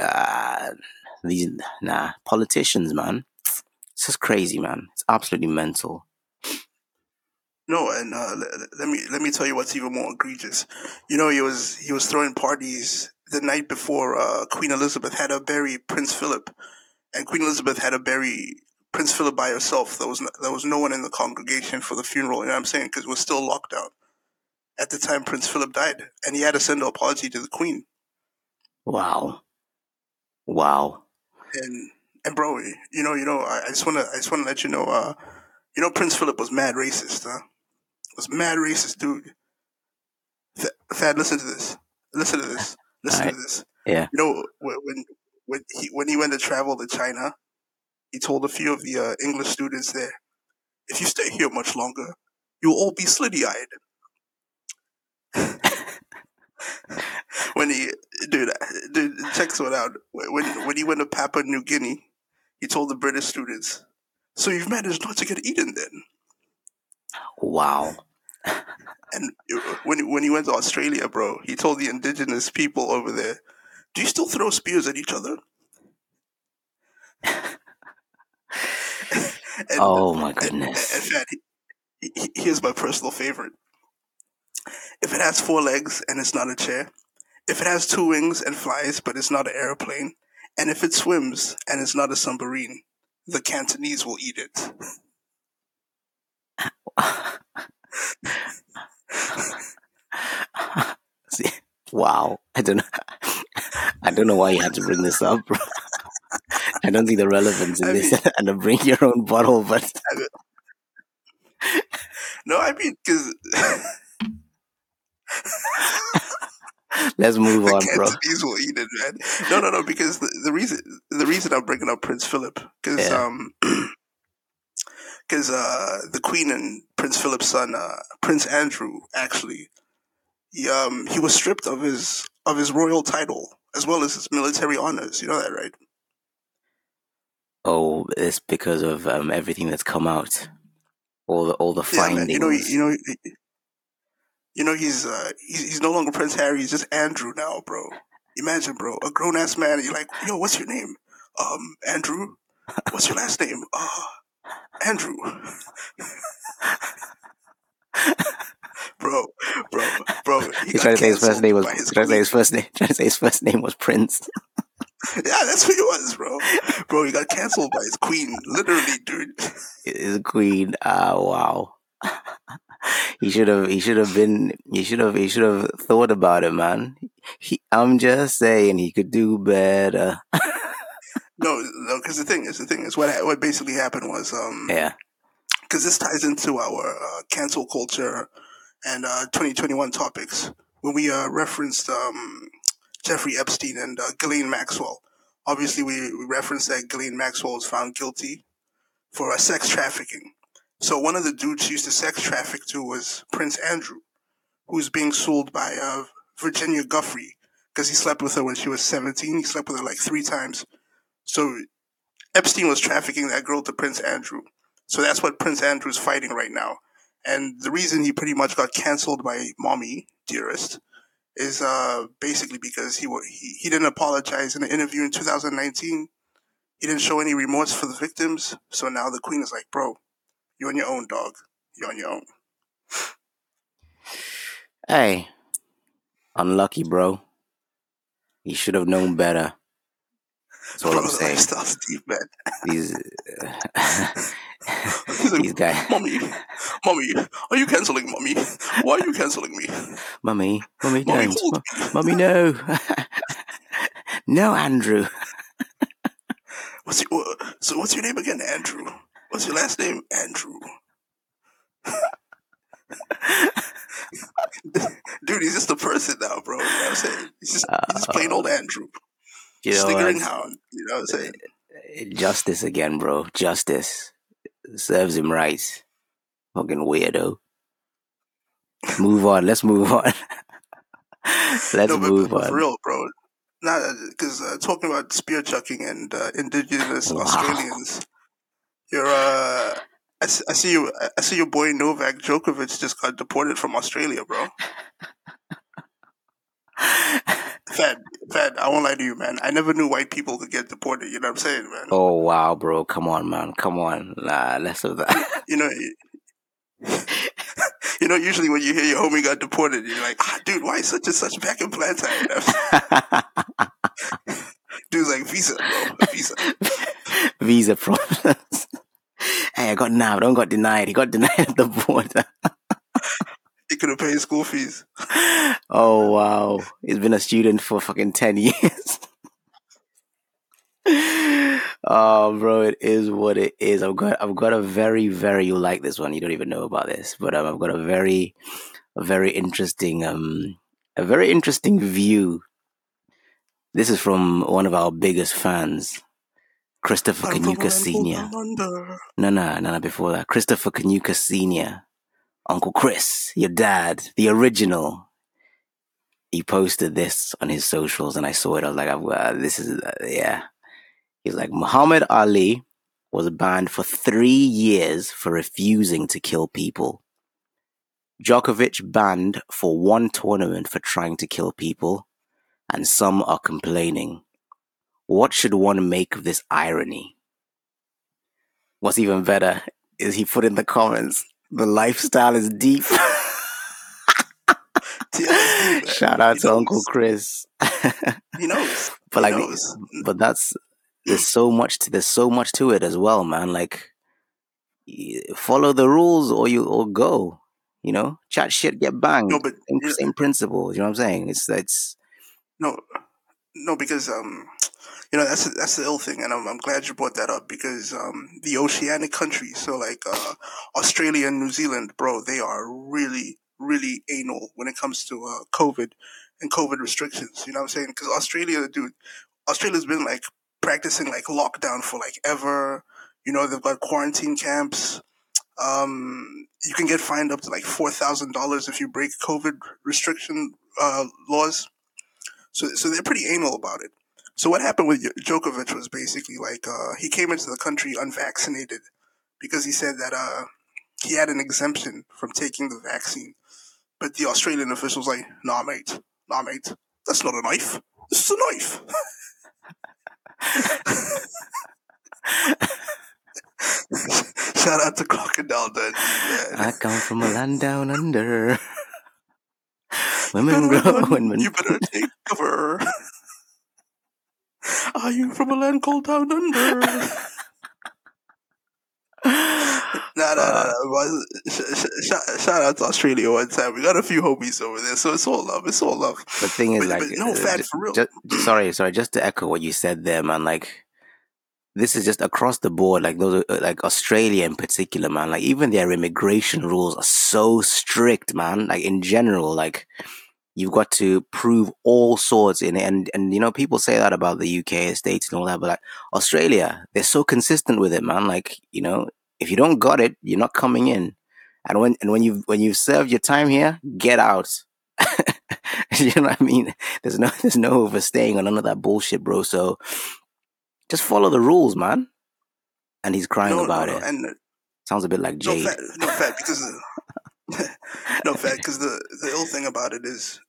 politicians, man. It's just crazy, man. It's absolutely mental. No, and let me tell you what's even more egregious. You know, he was throwing parties the night before Queen Elizabeth had to bury Prince Philip, and Queen Elizabeth had to bury Prince Philip by herself. There was no one in the congregation for the funeral. You know what I'm saying? Because it was still lockdown at the time Prince Philip died, and he had to send an apology to the Queen. Wow. And bro, you know, I just wanna let you know, Prince Philip was mad racist, huh? Was mad racist, dude. Thad, listen to this. Listen to this. Yeah. You know, when he went to travel to China, he told a few of the English students there, "If you stay here much longer, you'll all be slitty-eyed." Dude, check this one out. When he went to Papua New Guinea, he told the British students, "So you've managed not to get eaten then?" Wow. And when he went to Australia, bro, he told the indigenous people over there, "Do you still throw spears at each other?" Oh my goodness. And here's my personal favorite. If it has 4 legs and it's not a chair, if it has 2 wings and flies but it's not an airplane, and if it swims and it's not a submarine, the Cantonese will eat it. Wow. I don't know why you had to bring this up, bro. I don't see the relevance in this and to bring your own bottle, but no, I mean, because let's move on, bro. The Cantonese will eat it, man. No, because the reason I'm bringing up Prince Philip, because the Queen and Prince Philip's son, Prince Andrew, actually, he was stripped of his royal title as well as his military honors. You know that, right? Oh, it's because of everything that's come out, all the Yeah, man. findings. He's no longer Prince Harry. He's just Andrew now, bro. Imagine, bro, a grown ass man. And you're like, yo, what's your name? Andrew. What's your last name? Andrew. bro, bro. He He's got trying to say his first canceled name was. by his Trying to say queen. his first name. Trying to say his first name was Prince. Yeah, that's what he was, bro. Bro, he got canceled by his queen. Literally, dude. His queen. Ah, wow. He should have. He should have been. He should have. He should have thought about it, man. I'm just saying, he could do better. No, because the thing is, what basically happened was, Yeah. because this ties into our cancel culture and 2021 topics when we referenced Jeffrey Epstein and Ghislaine Maxwell. Obviously, we referenced that Ghislaine Maxwell was found guilty for sex trafficking. So one of the dudes she used to sex traffic to was Prince Andrew, who's being sued by Virginia Guffey because he slept with her when she was 17. He slept with her like 3 times. So Epstein was trafficking that girl to Prince Andrew. So that's what Prince Andrew's fighting right now. And the reason he pretty much got canceled by Mommy Dearest is basically because he didn't apologize in an interview in 2019. He didn't show any remorse for the victims. So now the queen is like, bro, you're on your own, dog. You're on your own. Hey, unlucky, bro. You should have known better. That's all Bro, I'm the saying. lifestyle's deep, man. These He's like, these guys. mommy, are you canceling mommy? Why are you canceling me? Mummy, Mommy, don't. hold me. Mummy, no. No, Andrew. What's your name again, Andrew? What's your last name, Andrew? Dude, he's just a person now, bro. You know what I'm saying? He's just plain old Andrew. You know Sniggering what? hound. You know what I'm saying? Justice again, bro. Justice serves him right. Fucking weirdo. Move on. Let's move on. Let's No, but, move but for on. real, bro. Not because talking about spear chucking and indigenous Wow. Australians, you're I see you. I see your boy Novak Djokovic just got deported from Australia, bro. Fed. I won't lie to you, man. I never knew white people could get deported. You know what I'm saying, man? Oh wow, bro. Come on, man. Come on. Nah, less of that. You know, Usually when you hear your homie got deported, you're like, dude, why such and such back in Plantain? You know? Dude's like, visa, bro, visa. Visa problems. Hey, I got nabbed. I don't got denied. He got denied at the border. He couldn't pay his school fees. Oh wow. He's been a student for fucking 10 years. Oh, bro, it is what it is. I've got a very you'll like this one. You don't even know about this, but I've got a very interesting a very interesting view. This is from one of our biggest fans, Christopher I'm from a Kanuka land called Senior. Down Under. No, before that, Christopher Kanuka Senior, Uncle Chris, your dad, the original. He posted this on his socials, and I saw it. I was like, "This is yeah." He's like, Muhammad Ali was banned for 3 years for refusing to kill people. Djokovic banned for one tournament for trying to kill people, and some are complaining. What should one make of this irony? What's even better is he put in the comments, the lifestyle is deep. TLSD, man. Shout out He to Uncle knows. Chris. He knows. But He like, knows. but there's so much to it as well, man. Like, follow the rules or go. Chat shit, get No, banged. but Same principle. You know what I'm saying? It's no, no, because that's the ill thing, and I'm glad you brought that up because the oceanic countries, so like Australia and New Zealand, bro, they are really anal when it comes to COVID and COVID restrictions. You know what I'm saying? Because Australia's been like practicing like lockdown for like ever. They've got quarantine camps. You can get fined up to like $4,000 if you break COVID restriction laws. So they're pretty anal about it. So what happened with Djokovic was basically like he came into the country unvaccinated because he said that he had an exemption from taking the vaccine. But the Australian officials like, nah, mate, that's not a knife. This is a knife. Shout out to Crocodile Dundee, man. I come from a land down under. Women grow. You better take cover. Are you from a land called Down Under? Nah. Shout out to Australia one time. We got a few homies over there, so it's all love. The thing is, but no, fat for real. Sorry. Just to echo what you said there, man. Like, this is just across the board. Like those, like Australia in particular, man. Like even their immigration rules are so strict, man. Like in general, like you've got to prove all sorts in it, and you know people say that about the UK, States, and all that, but like Australia, they're so consistent with it, man. Like you know, if you don't got it, you're not coming in, and when you've served your time here, get out. You know what I mean? There's no overstaying or none of that bullshit, bro. So just follow the rules, man. And he's crying about it. And sounds a bit like Jade. No fat because because the ill thing about it is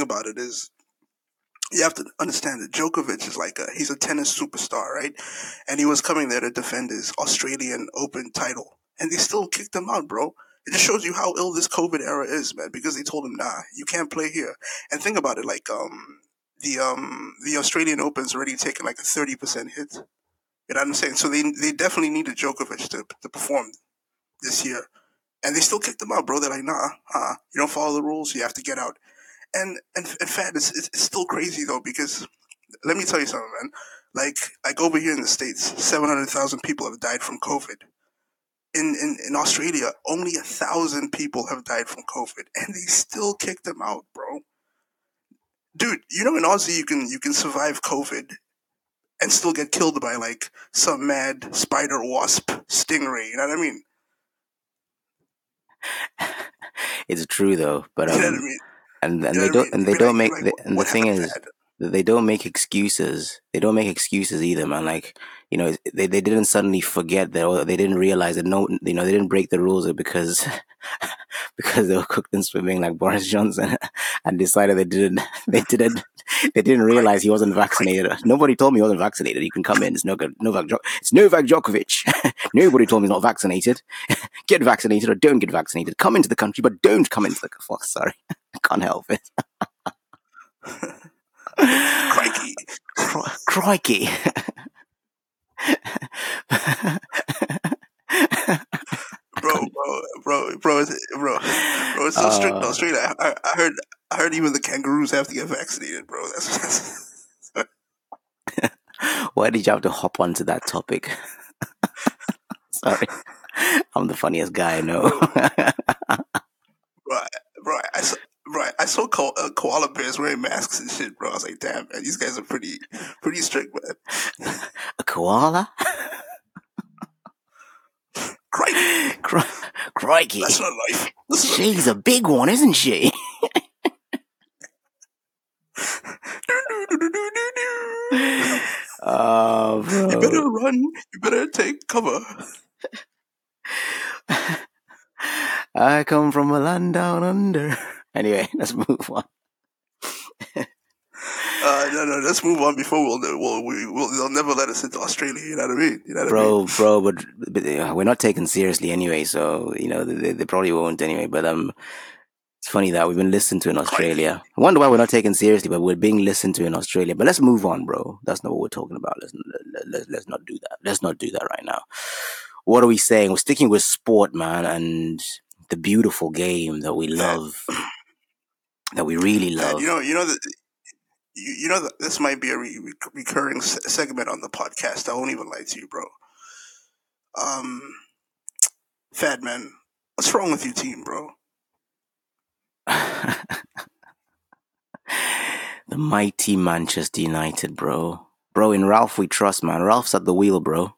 you have to understand that Djokovic is like he's a tennis superstar, right? And he was coming there to defend his Australian Open title, and they still kicked him out, bro. It just shows you how ill this COVID era is, man. Because they told him, nah, you can't play here. And think about it, like the Australian Open's already taken like a 30% hit. You know what I'm saying? So they definitely needed Djokovic to perform this year. And they still kicked him out, bro. They're like, nah, you don't follow the rules, you have to get out. And fat, it's still crazy though, because let me tell you something, man. Like over here in the States, 700,000 people have died from COVID. In Australia, only 1,000 people have died from COVID, and they still kicked them out, bro. Dude, you know in Aussie you can survive COVID and still get killed by like some mad spider, wasp, stingray. You know what I mean? It's true though, but you know what I mean? And they don't make and the thing is they don't make excuses. They don't make excuses either, man. Like you know, they didn't suddenly forget that, or they didn't realize that. No, you know, they didn't break the rules because they were cooked in swimming like Boris Johnson, and decided they didn't realize he wasn't vaccinated. Nobody told me he wasn't vaccinated. You can come in. It's Novak Djokovic. Nobody told me he's not vaccinated. Get vaccinated or don't get vaccinated. Come into the country, but don't come into the. Fuck, sorry, I can't help it. Crikey. Crikey. bro, it's so strict in Australia. I heard even the kangaroos have to get vaccinated, bro. That's Why did you have to hop onto that topic? Sorry, I'm the funniest guy I know. I saw koala bears wearing masks and shit, bro. I was like, damn, man, these guys are pretty strict, man. A koala? Crikey. That's not life. She's a big one, isn't she? Oh, bro. You better run. You better take cover. I come from a land down under. Anyway, let's move on. No, let's move on before they'll never let us into Australia. You know what I mean? Bro, but we're not taken seriously anyway, so you know they probably won't anyway. But it's funny that we've been listened to in Australia. I wonder why we're not taken seriously, but we're being listened to in Australia. But let's move on, bro. That's not what we're talking about. Let's not do that. Let's not do that right now. What are we saying? We're sticking with sport, man, and the beautiful game that we love, that we really love. You know that this might be a recurring segment on the podcast. I won't even lie to you, bro. Fat man, what's wrong with your team, bro? The mighty Manchester United, bro. Bro, in Ralph we trust, man. Ralph's at the wheel, bro.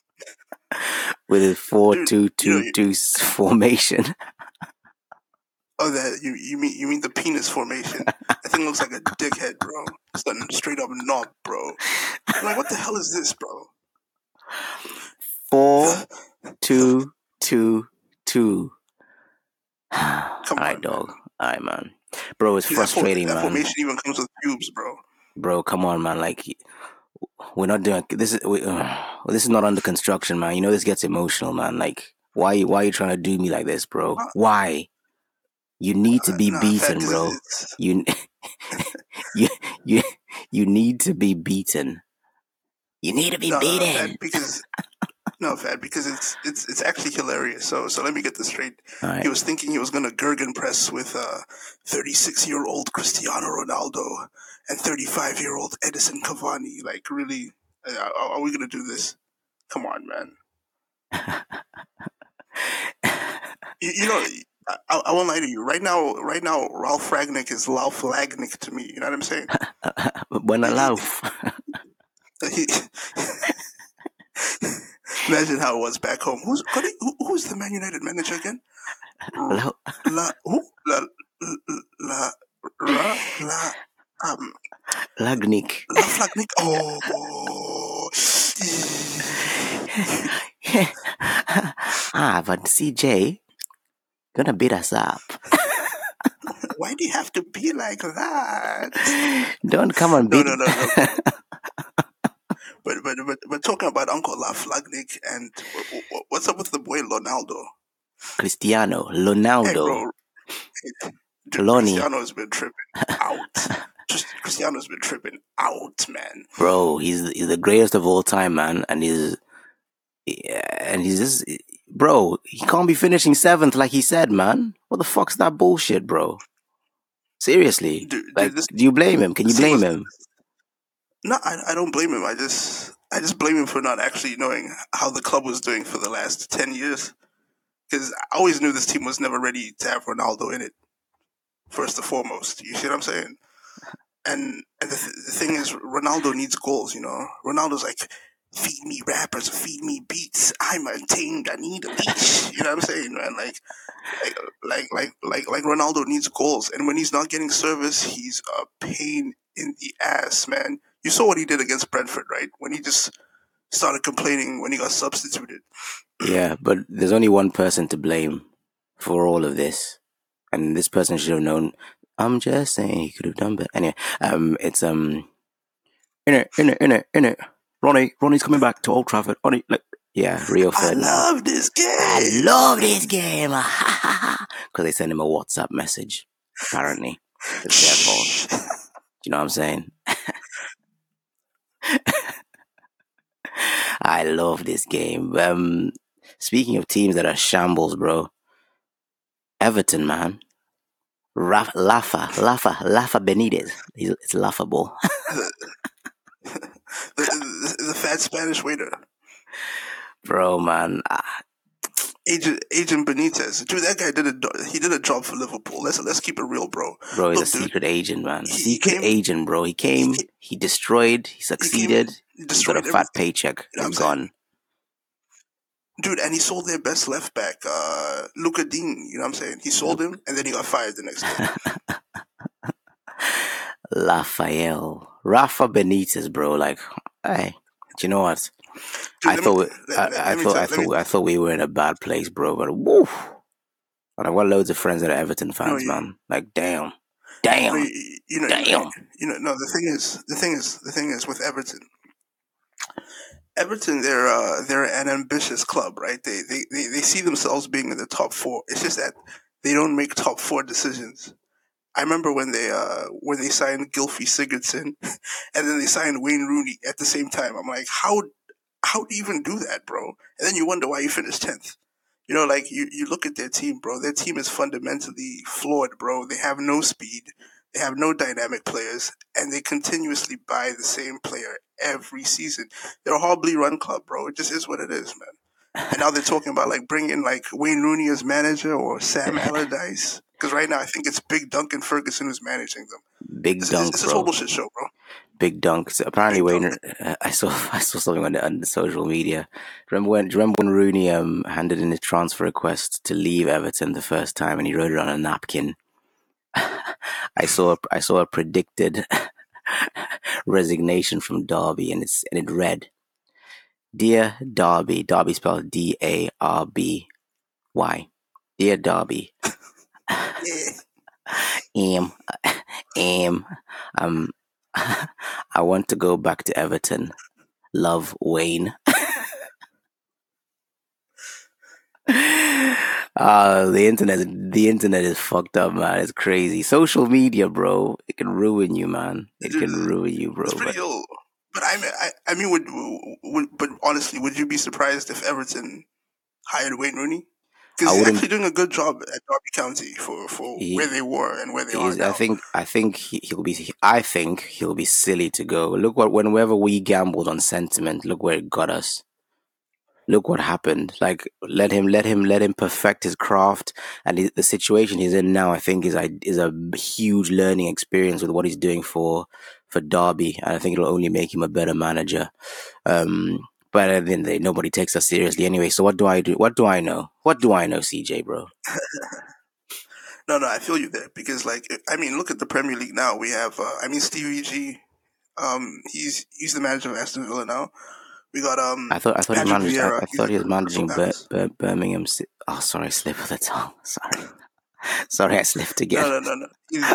With his 4-2-2-2 formation. Oh, that you mean the penis formation? That thing looks like a dickhead, bro. It's a straight up knob, bro. I'm like, what the hell is this, bro? 4, 2, 2, 2. Come Alright, on, dog. man. Alright, man. Bro, it's Dude, frustrating, that man. formation even comes with pubes, bro. Bro, come on, man. Like, we're not doing this. This is not under construction, man. You know this gets emotional, man. Like, why are you trying to do me like this, bro? Uh, Why? You need to be nah, fat, beaten, because bro. it's You you you you need to be beaten. You need to be no beaten. fat because no fat because it's actually hilarious. So let me get this straight. All He right. was thinking he was gonna Gergen press with 36-year-old Cristiano Ronaldo and 35-year-old Edison Cavani. Like, really, are we gonna do this? Come on, man. You know, I won't lie to you. Right now, Ralph Ragnick is Ralph Lagnick to me. You know what I'm saying? Buena He, lauf. he, imagine how it was back home. Who's the Man United manager again? Lau- La who? La ra la Lagnik. La Flagnick. Oh, But CJ gonna beat us up. why do you have to be like that? Don't come and No, beat. no, no, no. But talking about Uncle La Flagnick and what's up with the boy Ronaldo? Cristiano Hey, Ronaldo bro, dude, Lonnie. Cristiano's been tripping out. Just Cristiano's been tripping out, man. Bro, he's the greatest of all time, man, and he's just, bro. He can't be finishing 7th like he said, man. What the fuck's that bullshit, bro? Seriously, Dude, like, do you blame him? Can you this thing blame was him? no. I don't blame him. I just blame him for not actually knowing how the club was doing for the last 10 years. Because I always knew this team was never ready to have Ronaldo in it. First and foremost, you see what I'm saying? And the thing is, Ronaldo needs goals. You know, Ronaldo's like, feed me rappers, feed me beats. I'm untamed. I need a leash. You know what I'm saying, man? Like Ronaldo needs goals, and when he's not getting service, he's a pain in the ass, man. You saw what he did against Brentford, right? When he just started complaining when he got substituted. Yeah, but there's only one person to blame for all of this, and this person should have known. I'm just saying he could have done better. Anyway, it's in it. Ronnie's coming back to Old Trafford. Ronnie, like, yeah, Rio I Ferdinand. love this game. I love this game. Because they sent him a WhatsApp message. Apparently, it's their fault. Do you know what I'm saying? I love this game. Speaking of teams that are shambles, bro. Everton, man. Lafa Benitez. It's laughable. The fat Spanish waiter. Bro, man. Agent Benitez, dude, that guy did a job for Liverpool. Let's keep it real, bro. Bro, he's Look, a dude, secret agent, man. he Secret came, agent, bro. He came, he destroyed, he he succeeded, he got a destroyed fat everything. paycheck, You know what I'm he's saying? gone. Dude, and he sold their best left back, Luca Dean. You know what I'm saying? He sold him, and then he got fired the next day. Rafa Benitez, bro. Like, hey, do you know what? Dude, I thought we were in a bad place, bro. But woo, and I've got loads of friends that are Everton no, fans, man. Like, damn. no, no. The thing is with Everton. Everton, they're an ambitious club, right? They see themselves being in the top four. It's just that they don't make top four decisions. I remember when they signed Gylfi Sigurdsson, and then they signed Wayne Rooney at the same time. I'm like, how do you even do that, bro? And then you wonder why you finished 10th. You know, like, you look at their team, bro. Their team is fundamentally flawed, bro. They have no speed. They have no dynamic players, and they continuously buy the same player every season. They're a horribly run club, bro. It just is what it is, man. And now they're talking about, like, bringing, like, Wayne Rooney as manager or Sam Allardyce. Because right now I think it's Big Duncan Ferguson who's managing them. Big Dunk, It's a bro. total shit show, bro. Big dunks. Apparently, Big Wayne. dunk. I saw something on the social media. Do you remember when Rooney handed in his transfer request to leave Everton the first time, and he wrote it on a napkin? I saw a predicted resignation from Derby, and it read, "Dear Derby, Derby spelled Darby. Dear Derby, Yeah. aim, aim, um, I want to go back to Everton. Love, Wayne." The internet is fucked up, man. It's crazy. Social media, bro, it can ruin you, man. It Dude, can ruin you, bro. it's But pretty old. But I mean, but honestly, would you be surprised if Everton hired Wayne Rooney? I Because he's wouldn't. actually doing a good job at Derby County for where He they were and where they are is. now. I think he'll be. I think he'll be silly to go. Look whenever we gambled on sentiment, look where it got us. Look what happened. Like let him perfect his craft, and the situation he's in now, I think, is a huge learning experience with what he's doing for Derby, and I think it'll only make him a better manager. But at the end of the day, nobody takes us seriously anyway. So what do I do? What do I know? What do I know, CJ, bro? No, I feel you there because, like, I mean, look at the Premier League now. We have, Stevie G. He's the manager of Aston Villa now. We got I thought he Patrick managed. Vieira. I He's thought at he was Crystal managing Palace. Birmingham. Oh, sorry, slip of the tongue. Sorry, sorry, I slipped again. No.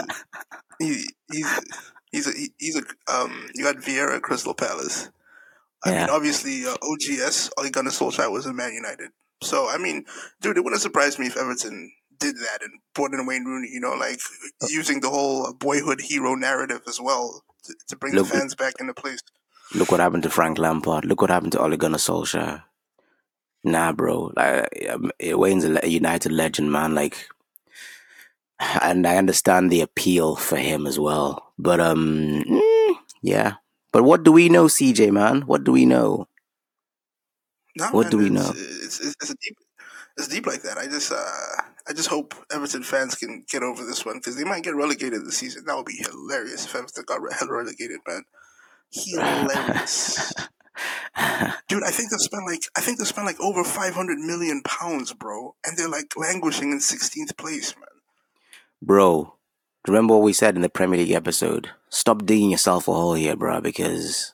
He's a You got Vieira at Crystal Palace. I mean, Yeah. obviously, OGS, Ole Gunnar Solskjaer was in Man United. So, I mean, dude, it wouldn't surprise me if Everton did that and brought in Wayne Rooney, like using the whole boyhood hero narrative as well to bring the Look, fans back into place. look what happened to Frank Lampard. Look what happened to Ole Gunnar Solskjaer. Nah, bro. Like, Wayne's a United legend, man. Like, and I understand the appeal for him as well. But yeah. But what do we know, CJ, man? What do we know? No, What man, do we know? it's deep like that. I just hope Everton fans can get over this one because they might get relegated this season. That would be hilarious if Everton got relegated, man. Hilarious. Dude, I think they spent like over £500 million, bro, and they're like languishing in 16th place, man. Bro, remember what we said in the Premier League episode? Stop digging yourself a hole here, bro, because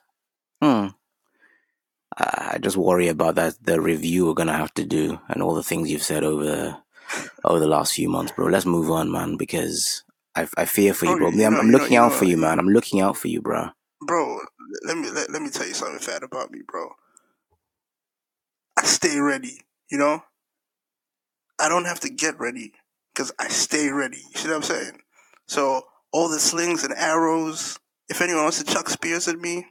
I just worry about the review we're gonna have to do and all the things you've said over the last few months, bro. Let's move on, man, because I fear for you, bro. I'm looking out for you, man. I'm looking out for you, bro. Bro, let me tell you something fat about me, bro. I stay ready, I don't have to get ready because I stay ready. You see what I'm saying? So all the slings and arrows, if anyone wants to chuck spears at me,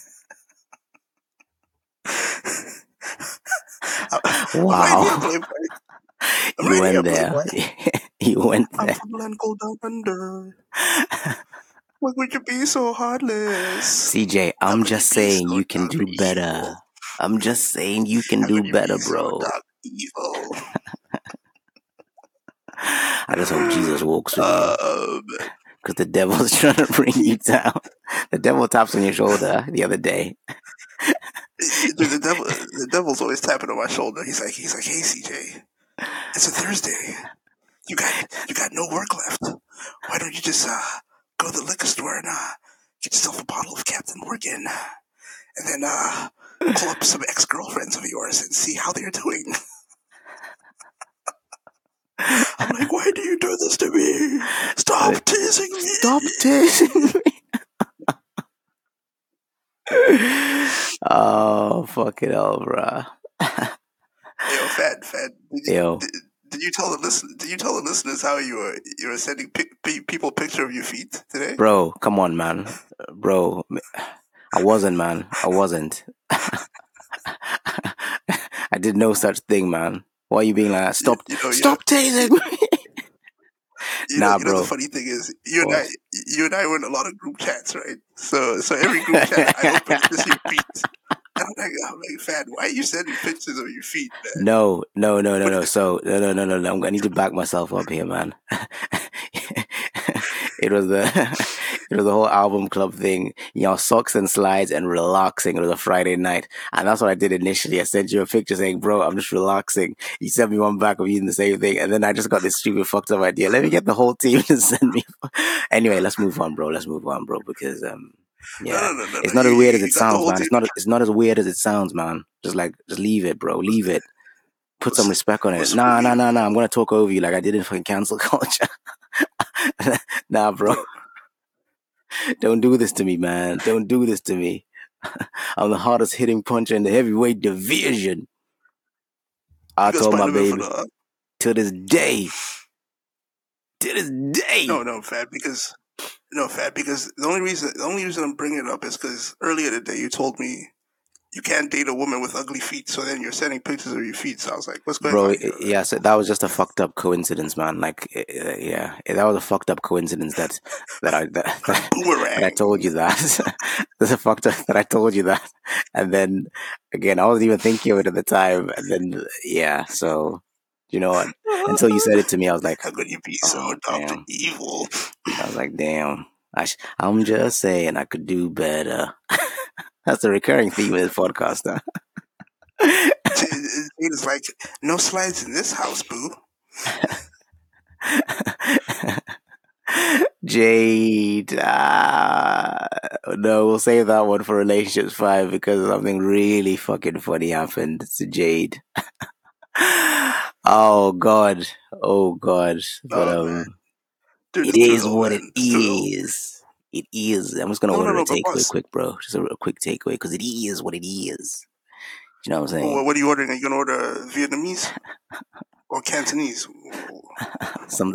Wow. You went there. You went there. I'm from land called down under. Why would you be so heartless? CJ, I'm just saying you can do better. I'm just saying you can do better, bro. Evil. I just hope Jesus walks with you. Because the devil's trying to bring you down. The devil taps on your shoulder the other day. Dude, the devil's always tapping on my shoulder. He's like, hey CJ, it's a Thursday. You got no work left. Why don't you just go to the liquor store and get yourself a bottle of Captain Morgan, and then call up some ex-girlfriends of yours and see how they're doing. I'm like, why do you do this to me? Stop teasing me. Stop teasing me. Oh, fucking hell, bruh. Yo, Fat. Did you tell the listeners how you were sending people picture of your feet today? Bro, come on, man. Bro, I wasn't, man. I wasn't. I did no such thing, man. Why are you being like that? Stop tasing me. Bro. The funny thing is, you and I were in a lot of group chats, right? So every group chat I open to see feet. I'm like, Fad, why are you sending pictures of your feet, man? No. So no. I need to back myself up here, man. It was It was the whole album club thing, socks and slides and relaxing. It was a Friday night. And that's what I did initially. I sent you a picture saying, bro, I'm just relaxing. You sent me one back of you doing the same thing. And then I just got this stupid fucked up idea. Let me get the whole team to send me. Anyway, let's move on, bro. Let's move on, bro. Because, yeah, No. it's not as weird as it You got the sounds, whole man. team. It's not as weird as it sounds, man. Just leave it, bro. Leave it. Put some respect on it. What's Nah. weird? I'm gonna talk over you like I did in fucking cancel culture. Nah, bro. Don't do this to me, man. Don't do this to me. I'm the hardest hitting puncher in the heavyweight division. I You guys told my might live for baby. the. To this day. No, Fat, because the only reason I'm bringing it up is because earlier today you told me you can't date a woman with ugly feet, so then you're sending pictures of your feet. So I was like, what's going Bro, on here? yeah, so that was just a fucked up coincidence, man. Like, yeah, that was a fucked up coincidence that I Boomerang. told you that. That's a fucked up that I told you that, and then again, I wasn't even thinking of it at the time, and then yeah, so you know what? Until you said it to me, I was like, how could you be so oh dumb damn. evil? I was like, damn. I'm just saying I could do better. That's the recurring theme of this podcast, huh? It's like, no slides in this house, boo. Jade. No, we'll save that one for Relationships 5 because something really fucking funny happened to Jade. Oh, God. But, Dude, it it's is real, what man. it It's real. is. It is. I'm just going to No, order a but takeaway boss, quick, bro. Just a quick takeaway because it is what it is. You know what I'm saying? what are you ordering? Are you gonna order Vietnamese or Cantonese? Some.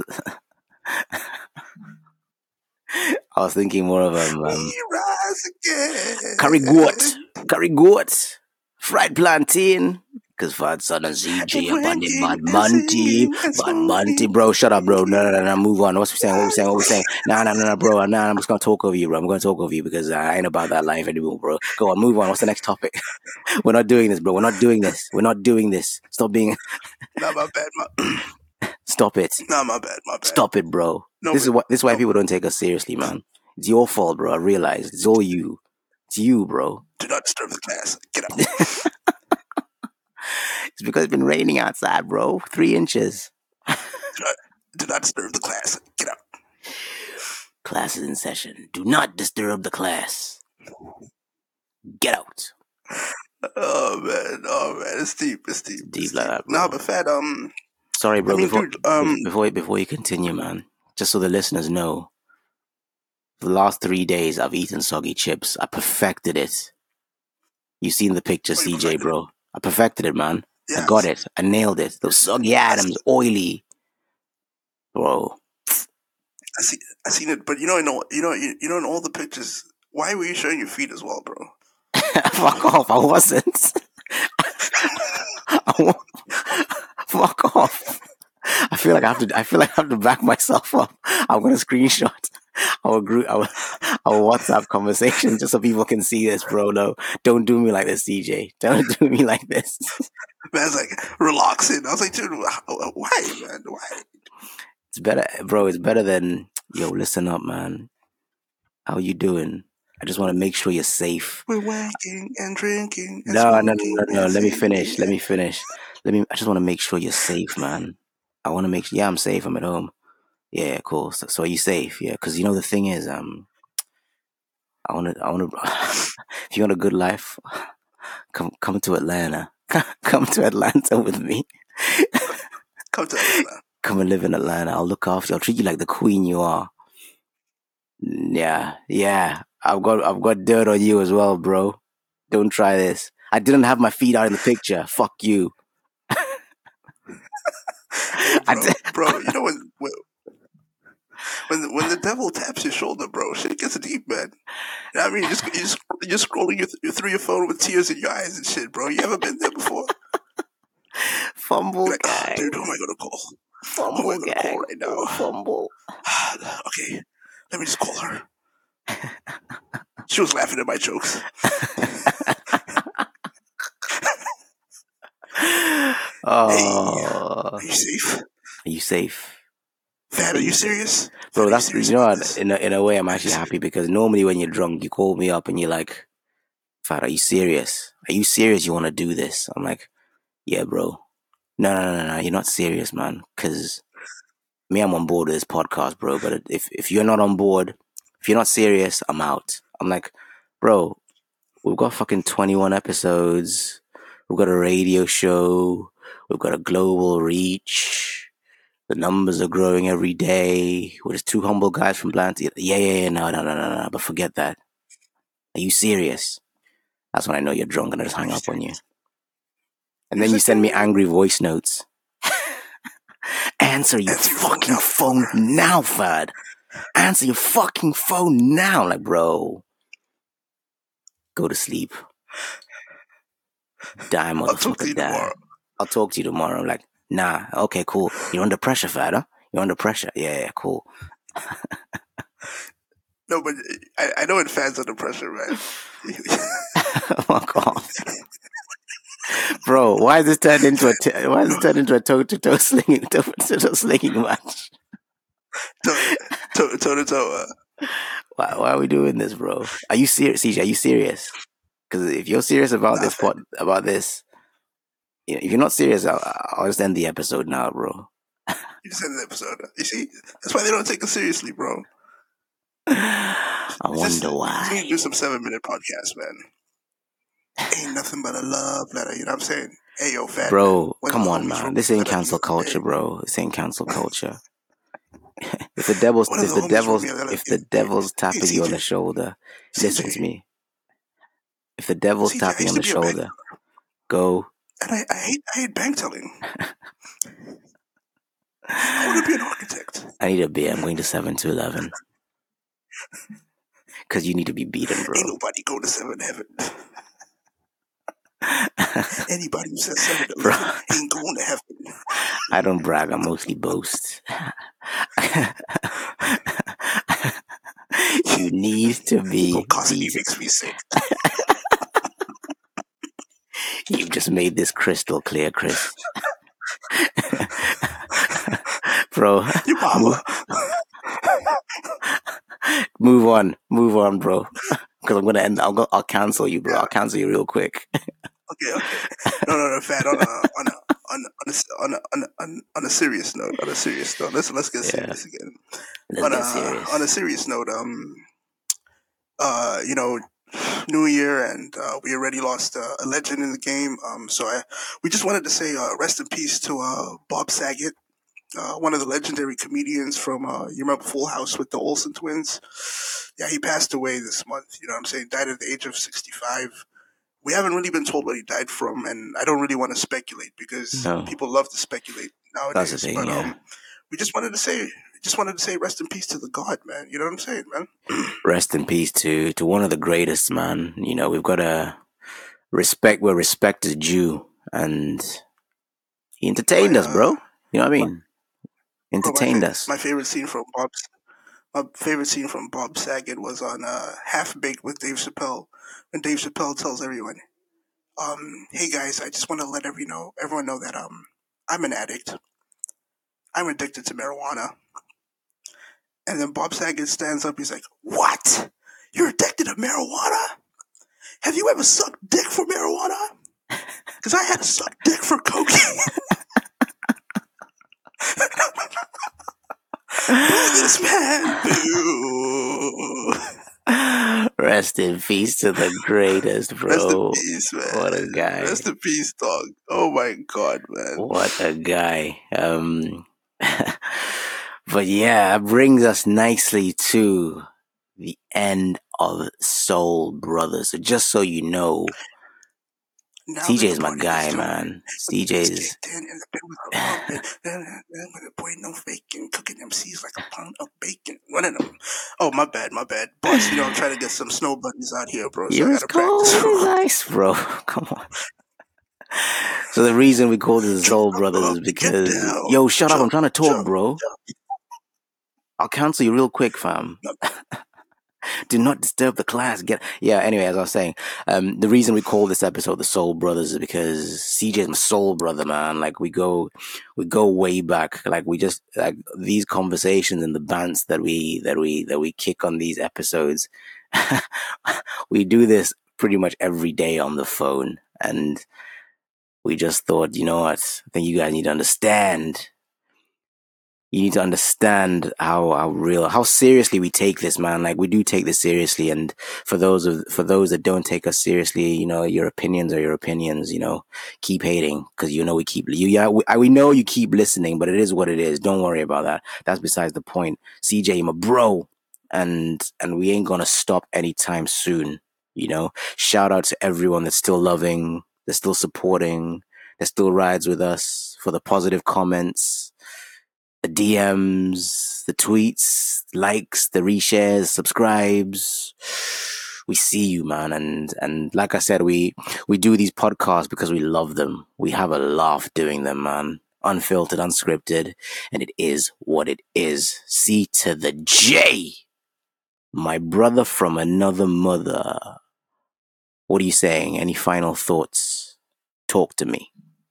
I was thinking more of We rise again. curry goat, fried plantain. Cause Fat Son and CJ up on the bad Monty, bro. Shut up, bro. No. Move on. What we saying? No, bro. Nah, I'm just gonna talk over you, bro. I'm gonna talk over you because I ain't about that life anymore, bro. Go on, move on. What's the next topic? We're not doing this, bro. We're not doing this. Stop being. Not my bad. Stop it. Not my bad. Stop it, bro. No, This is why people don't take us seriously, man. It's your fault, bro. I realize it's all you. It's you, bro. Do not disturb the class. Get out. It's because it's been raining outside, bro. 3 inches. Do not disturb the class. Get out. Class is in session. Do not disturb the class. Get out. Oh man, it's deep. It's deep like that, bro. Nah, but Fat, sorry, bro. I mean, before you continue, man, just so the listeners know, for the last 3 days I've eaten soggy chips. I perfected it. You seen the picture, CJ, bro. I perfected it, man. Yes. I got it. I nailed it. Those soggy atoms, oily, bro. I seen it, but in all the pictures, why were you showing your feet as well, bro? Fuck off! I wasn't. Fuck off! I feel like I have to back myself up. I'm gonna screenshot our WhatsApp conversation just so people can see this, bro. No, don't do me like this, CJ. Don't do me like this. Man's like relaxing. I was like, dude, why, man? Why? It's better, bro. It's better than listen up, man. How you doing? I just want to make sure you're safe. We're wanking and drinking. And no. Let me finish. I just want to make sure you're safe, man. I want to make sure. Yeah, I'm safe. I'm at home. Yeah, cool. So are you safe? Yeah, because the thing is, I want to. If you want a good life, come to Atlanta. Come to Atlanta with me. Come to Atlanta. Come and live in Atlanta. I'll look after you. I'll treat you like the queen you are. Yeah. I've got dirt on you as well, bro. Don't try this. I didn't have my feet out in the picture. Fuck you. Hey, bro, you know when the devil taps your shoulder, bro, shit gets deep, man. You know what I mean? You're scrolling through your phone with tears in your eyes and shit, bro. You ever been there before? Fumble like, guy. Dude, who am I gonna call? Fumble who am I gonna call right now? Fumble. Okay, let me just call her. She was laughing at my jokes. Oh. Hey, are you safe? Are you safe? Fat, are you serious? Bro, Fat, are you that's, serious you know about what, this? in a way I'm actually happy, because normally when you're drunk, you call me up and you're like, Fat, are you serious? Are you serious you want to do this? I'm like, yeah, bro. No, you're not serious, man. Because me, I'm on board with this podcast, bro. But if you're not on board, if you're not serious, I'm out. I'm like, bro, we've got fucking 21 episodes. We've got a radio show. We've got a global reach. The numbers are growing every day. We're just two humble guys from Blanty. Yeah. No. But forget that. Are you serious? That's when I know you're drunk and I just hang up on you. And then you send me angry voice notes. Answer your fucking phone now, Fad. Answer your fucking phone now. Like, bro, go to sleep. Die, motherfucker, I'll talk to you die. tomorrow. I'll talk to you tomorrow. I'm like, nah, okay, cool. You're under pressure, Fad, huh? You're under pressure. Yeah, cool. No, but I know when Fad's under pressure, man. Fuck off. Bro, why is this turned into a toe-to-toe slinging match? Toe to toe. Why are we doing this, bro? Are you serious, CJ? Are you serious? Because if you're serious about this, if you're not serious, I'll just end the episode now, bro. You just end the episode. You see, that's why they don't take it seriously, bro. I wonder why. You need to do some 7-minute podcasts, man. Ain't nothing but a love letter. You know what I'm saying? Hey, yo, Fat. Bro, come on, man. This ain't cancel culture, bro. This ain't cancel culture. If the devil's tapping you on the shoulder, listen to me. If the devil's tapping you on the shoulder, go. And I hate bank telling. I want to be an architect. I need a beer. I'm going to 7-Eleven. Because you need to be beaten, bro. Ain't nobody go to 7-Heaven. Anybody who says 7-Eleven ain't going to heaven. I don't brag. I mostly boast. You need to be beaten. Makes me sick. You've just made this crystal clear, Chris. Bro. Your mama. Move on, bro. Because I'm gonna end. I'll cancel you, bro. Yeah. I'll cancel you real quick. Okay. No, Fat. On a serious note. Let's get serious again. On a serious note, New Year, and we already lost a legend in the game. We just wanted to say rest in peace to Bob Saget, one of the legendary comedians from you remember Full House with the Olsen twins. Yeah, he passed away this month. You know what I'm saying? Died at the age of 65. We haven't really been told what he died from, and I don't really want to speculate because people love to speculate nowadays. That's the thing, but we just wanted to say rest in peace to the God, man. You know what I'm saying, man? Rest in peace to one of the greatest, man. You know, we've got to respect where respect is due, and he entertained us, bro. You know what I mean? Entertained us. My favorite scene from Bob Saget was on Half Baked with Dave Chappelle, when Dave Chappelle tells everyone, "Hey guys, I just want to let everyone know that I'm an addict. I'm addicted to marijuana." And then Bob Saget stands up. He's like, "What? You're addicted to marijuana? Have you ever sucked dick for marijuana? Because I had to suck dick for cocaine." This man. Rest in peace to the greatest, bro. Rest in peace, man. What a guy. Rest in peace, dog. Oh my God, man. What a guy. But yeah, it brings us nicely to the end of Soul Brothers. So just so you know, CJ is my guy, man. CJ's. Boy, no faking, cooking them seeds like a pound of bacon. One of them. Oh, my bad. Boss, I'm trying to get some snow bunnies out here, bro. So You're as cold as ice, bro. Come on. So the reason we call this Soul Brothers is because... Yo, shut up. I'm trying to talk, bro. I'll cancel you real quick, fam. Do not disturb the class. Anyway, as I was saying, the reason we call this episode the Soul Brothers is because CJ's my soul brother, man. Like we go way back. Like we just like these conversations and the bants that we kick on these episodes. We do this pretty much every day on the phone, and we just thought, you know what? I think you guys need to understand. You need to understand how seriously we take this, man. Like we do take this seriously, and for those that don't take us seriously, you know, your opinions are your opinions. You know, keep hating because you know we know you keep listening, but it is what it is. Don't worry about that. That's besides the point. CJ, I'm a bro, and we ain't gonna stop anytime soon. You know, shout out to everyone that's still loving, that's still supporting, that still rides with us, for the positive comments, the DMs, the tweets, likes, the reshares, subscribes. We see you, man. And like I said, we do these podcasts because we love them. We have a laugh doing them, man. Unfiltered, unscripted, and it is what it is. C to the J. My brother from another mother. What are you saying? Any final thoughts? Talk to me.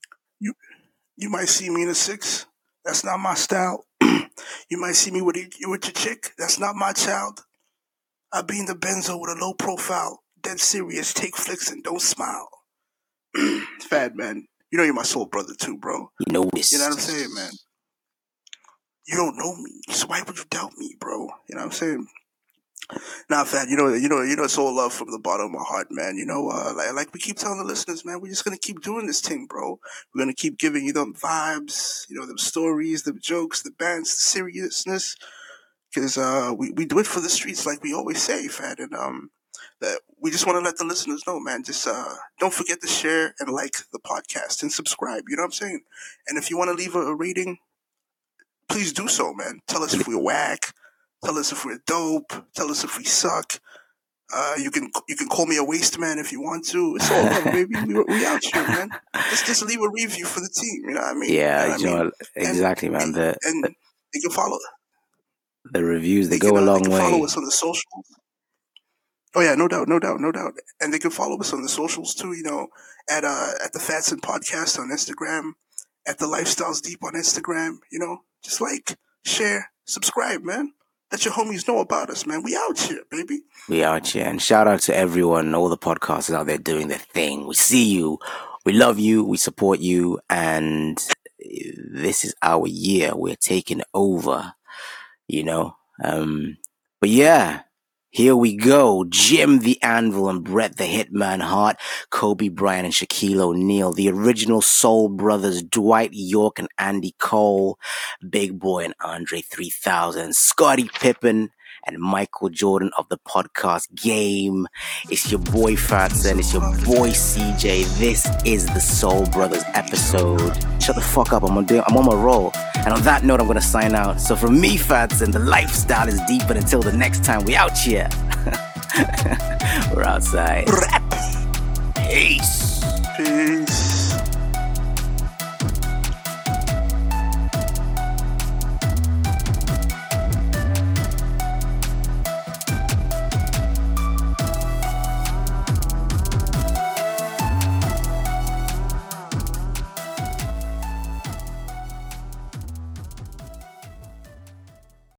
You might see me in a 6. That's not my style. You might see me with your chick. That's not my child. I be in the benzo with a low profile. Dead serious. Take flicks and don't smile. Fad, man. You know you're my soul brother too, bro. You know this. You know what I'm saying, man? You don't know me, so why would you doubt me, bro? You know what I'm saying? Nah, Fad, you know, it's all love from the bottom of my heart, man. You know, like we keep telling the listeners, man, we're just gonna keep doing this thing, bro. We're gonna keep giving you them vibes, you know, them stories, them jokes, the bands, the seriousness, because we do it for the streets, like we always say, Fad, and that we just want to let the listeners know, man. Just don't forget to share and like the podcast and subscribe. You know what I'm saying? And if you want to leave a rating, please do so, man. Tell us if we're whack. Tell us if we're dope. Tell us if we suck. You can call me a waste man if you want to. It's all love, baby. We out here, man. Just leave a review for the team. You know what I mean? Yeah, you know, exactly, man. And they can follow the reviews. They go a long way. Follow us on the socials. Oh yeah, no doubt. And they can follow us on the socials too. You know, at the Fats and Podcast on Instagram, at the Lifestyles Deep on Instagram. You know, just like, share, subscribe, man. Let your homies know about us, man. We out here, baby. We out here. And shout out to everyone, all the podcasters out there doing their thing. We see you. We love you. We support you. And this is our year. We're taking over, you know. But yeah, here we go. Jim the Anvil and Bret the Hitman Hart, Kobe Bryant and Shaquille O'Neal, the original Soul Brothers, Dwight York and Andy Cole, Big Boy and Andre 3000, Scottie Pippen and Michael Jordan of the podcast game. It's your boy Fatson, it's your boy CJ. This is the Soul Brothers episode. Shut the fuck up, I'm on my roll. And on that note, I'm going to sign out. So from me, Fatson, the lifestyle is deep, but until the next time, we out here. We're outside. Peace.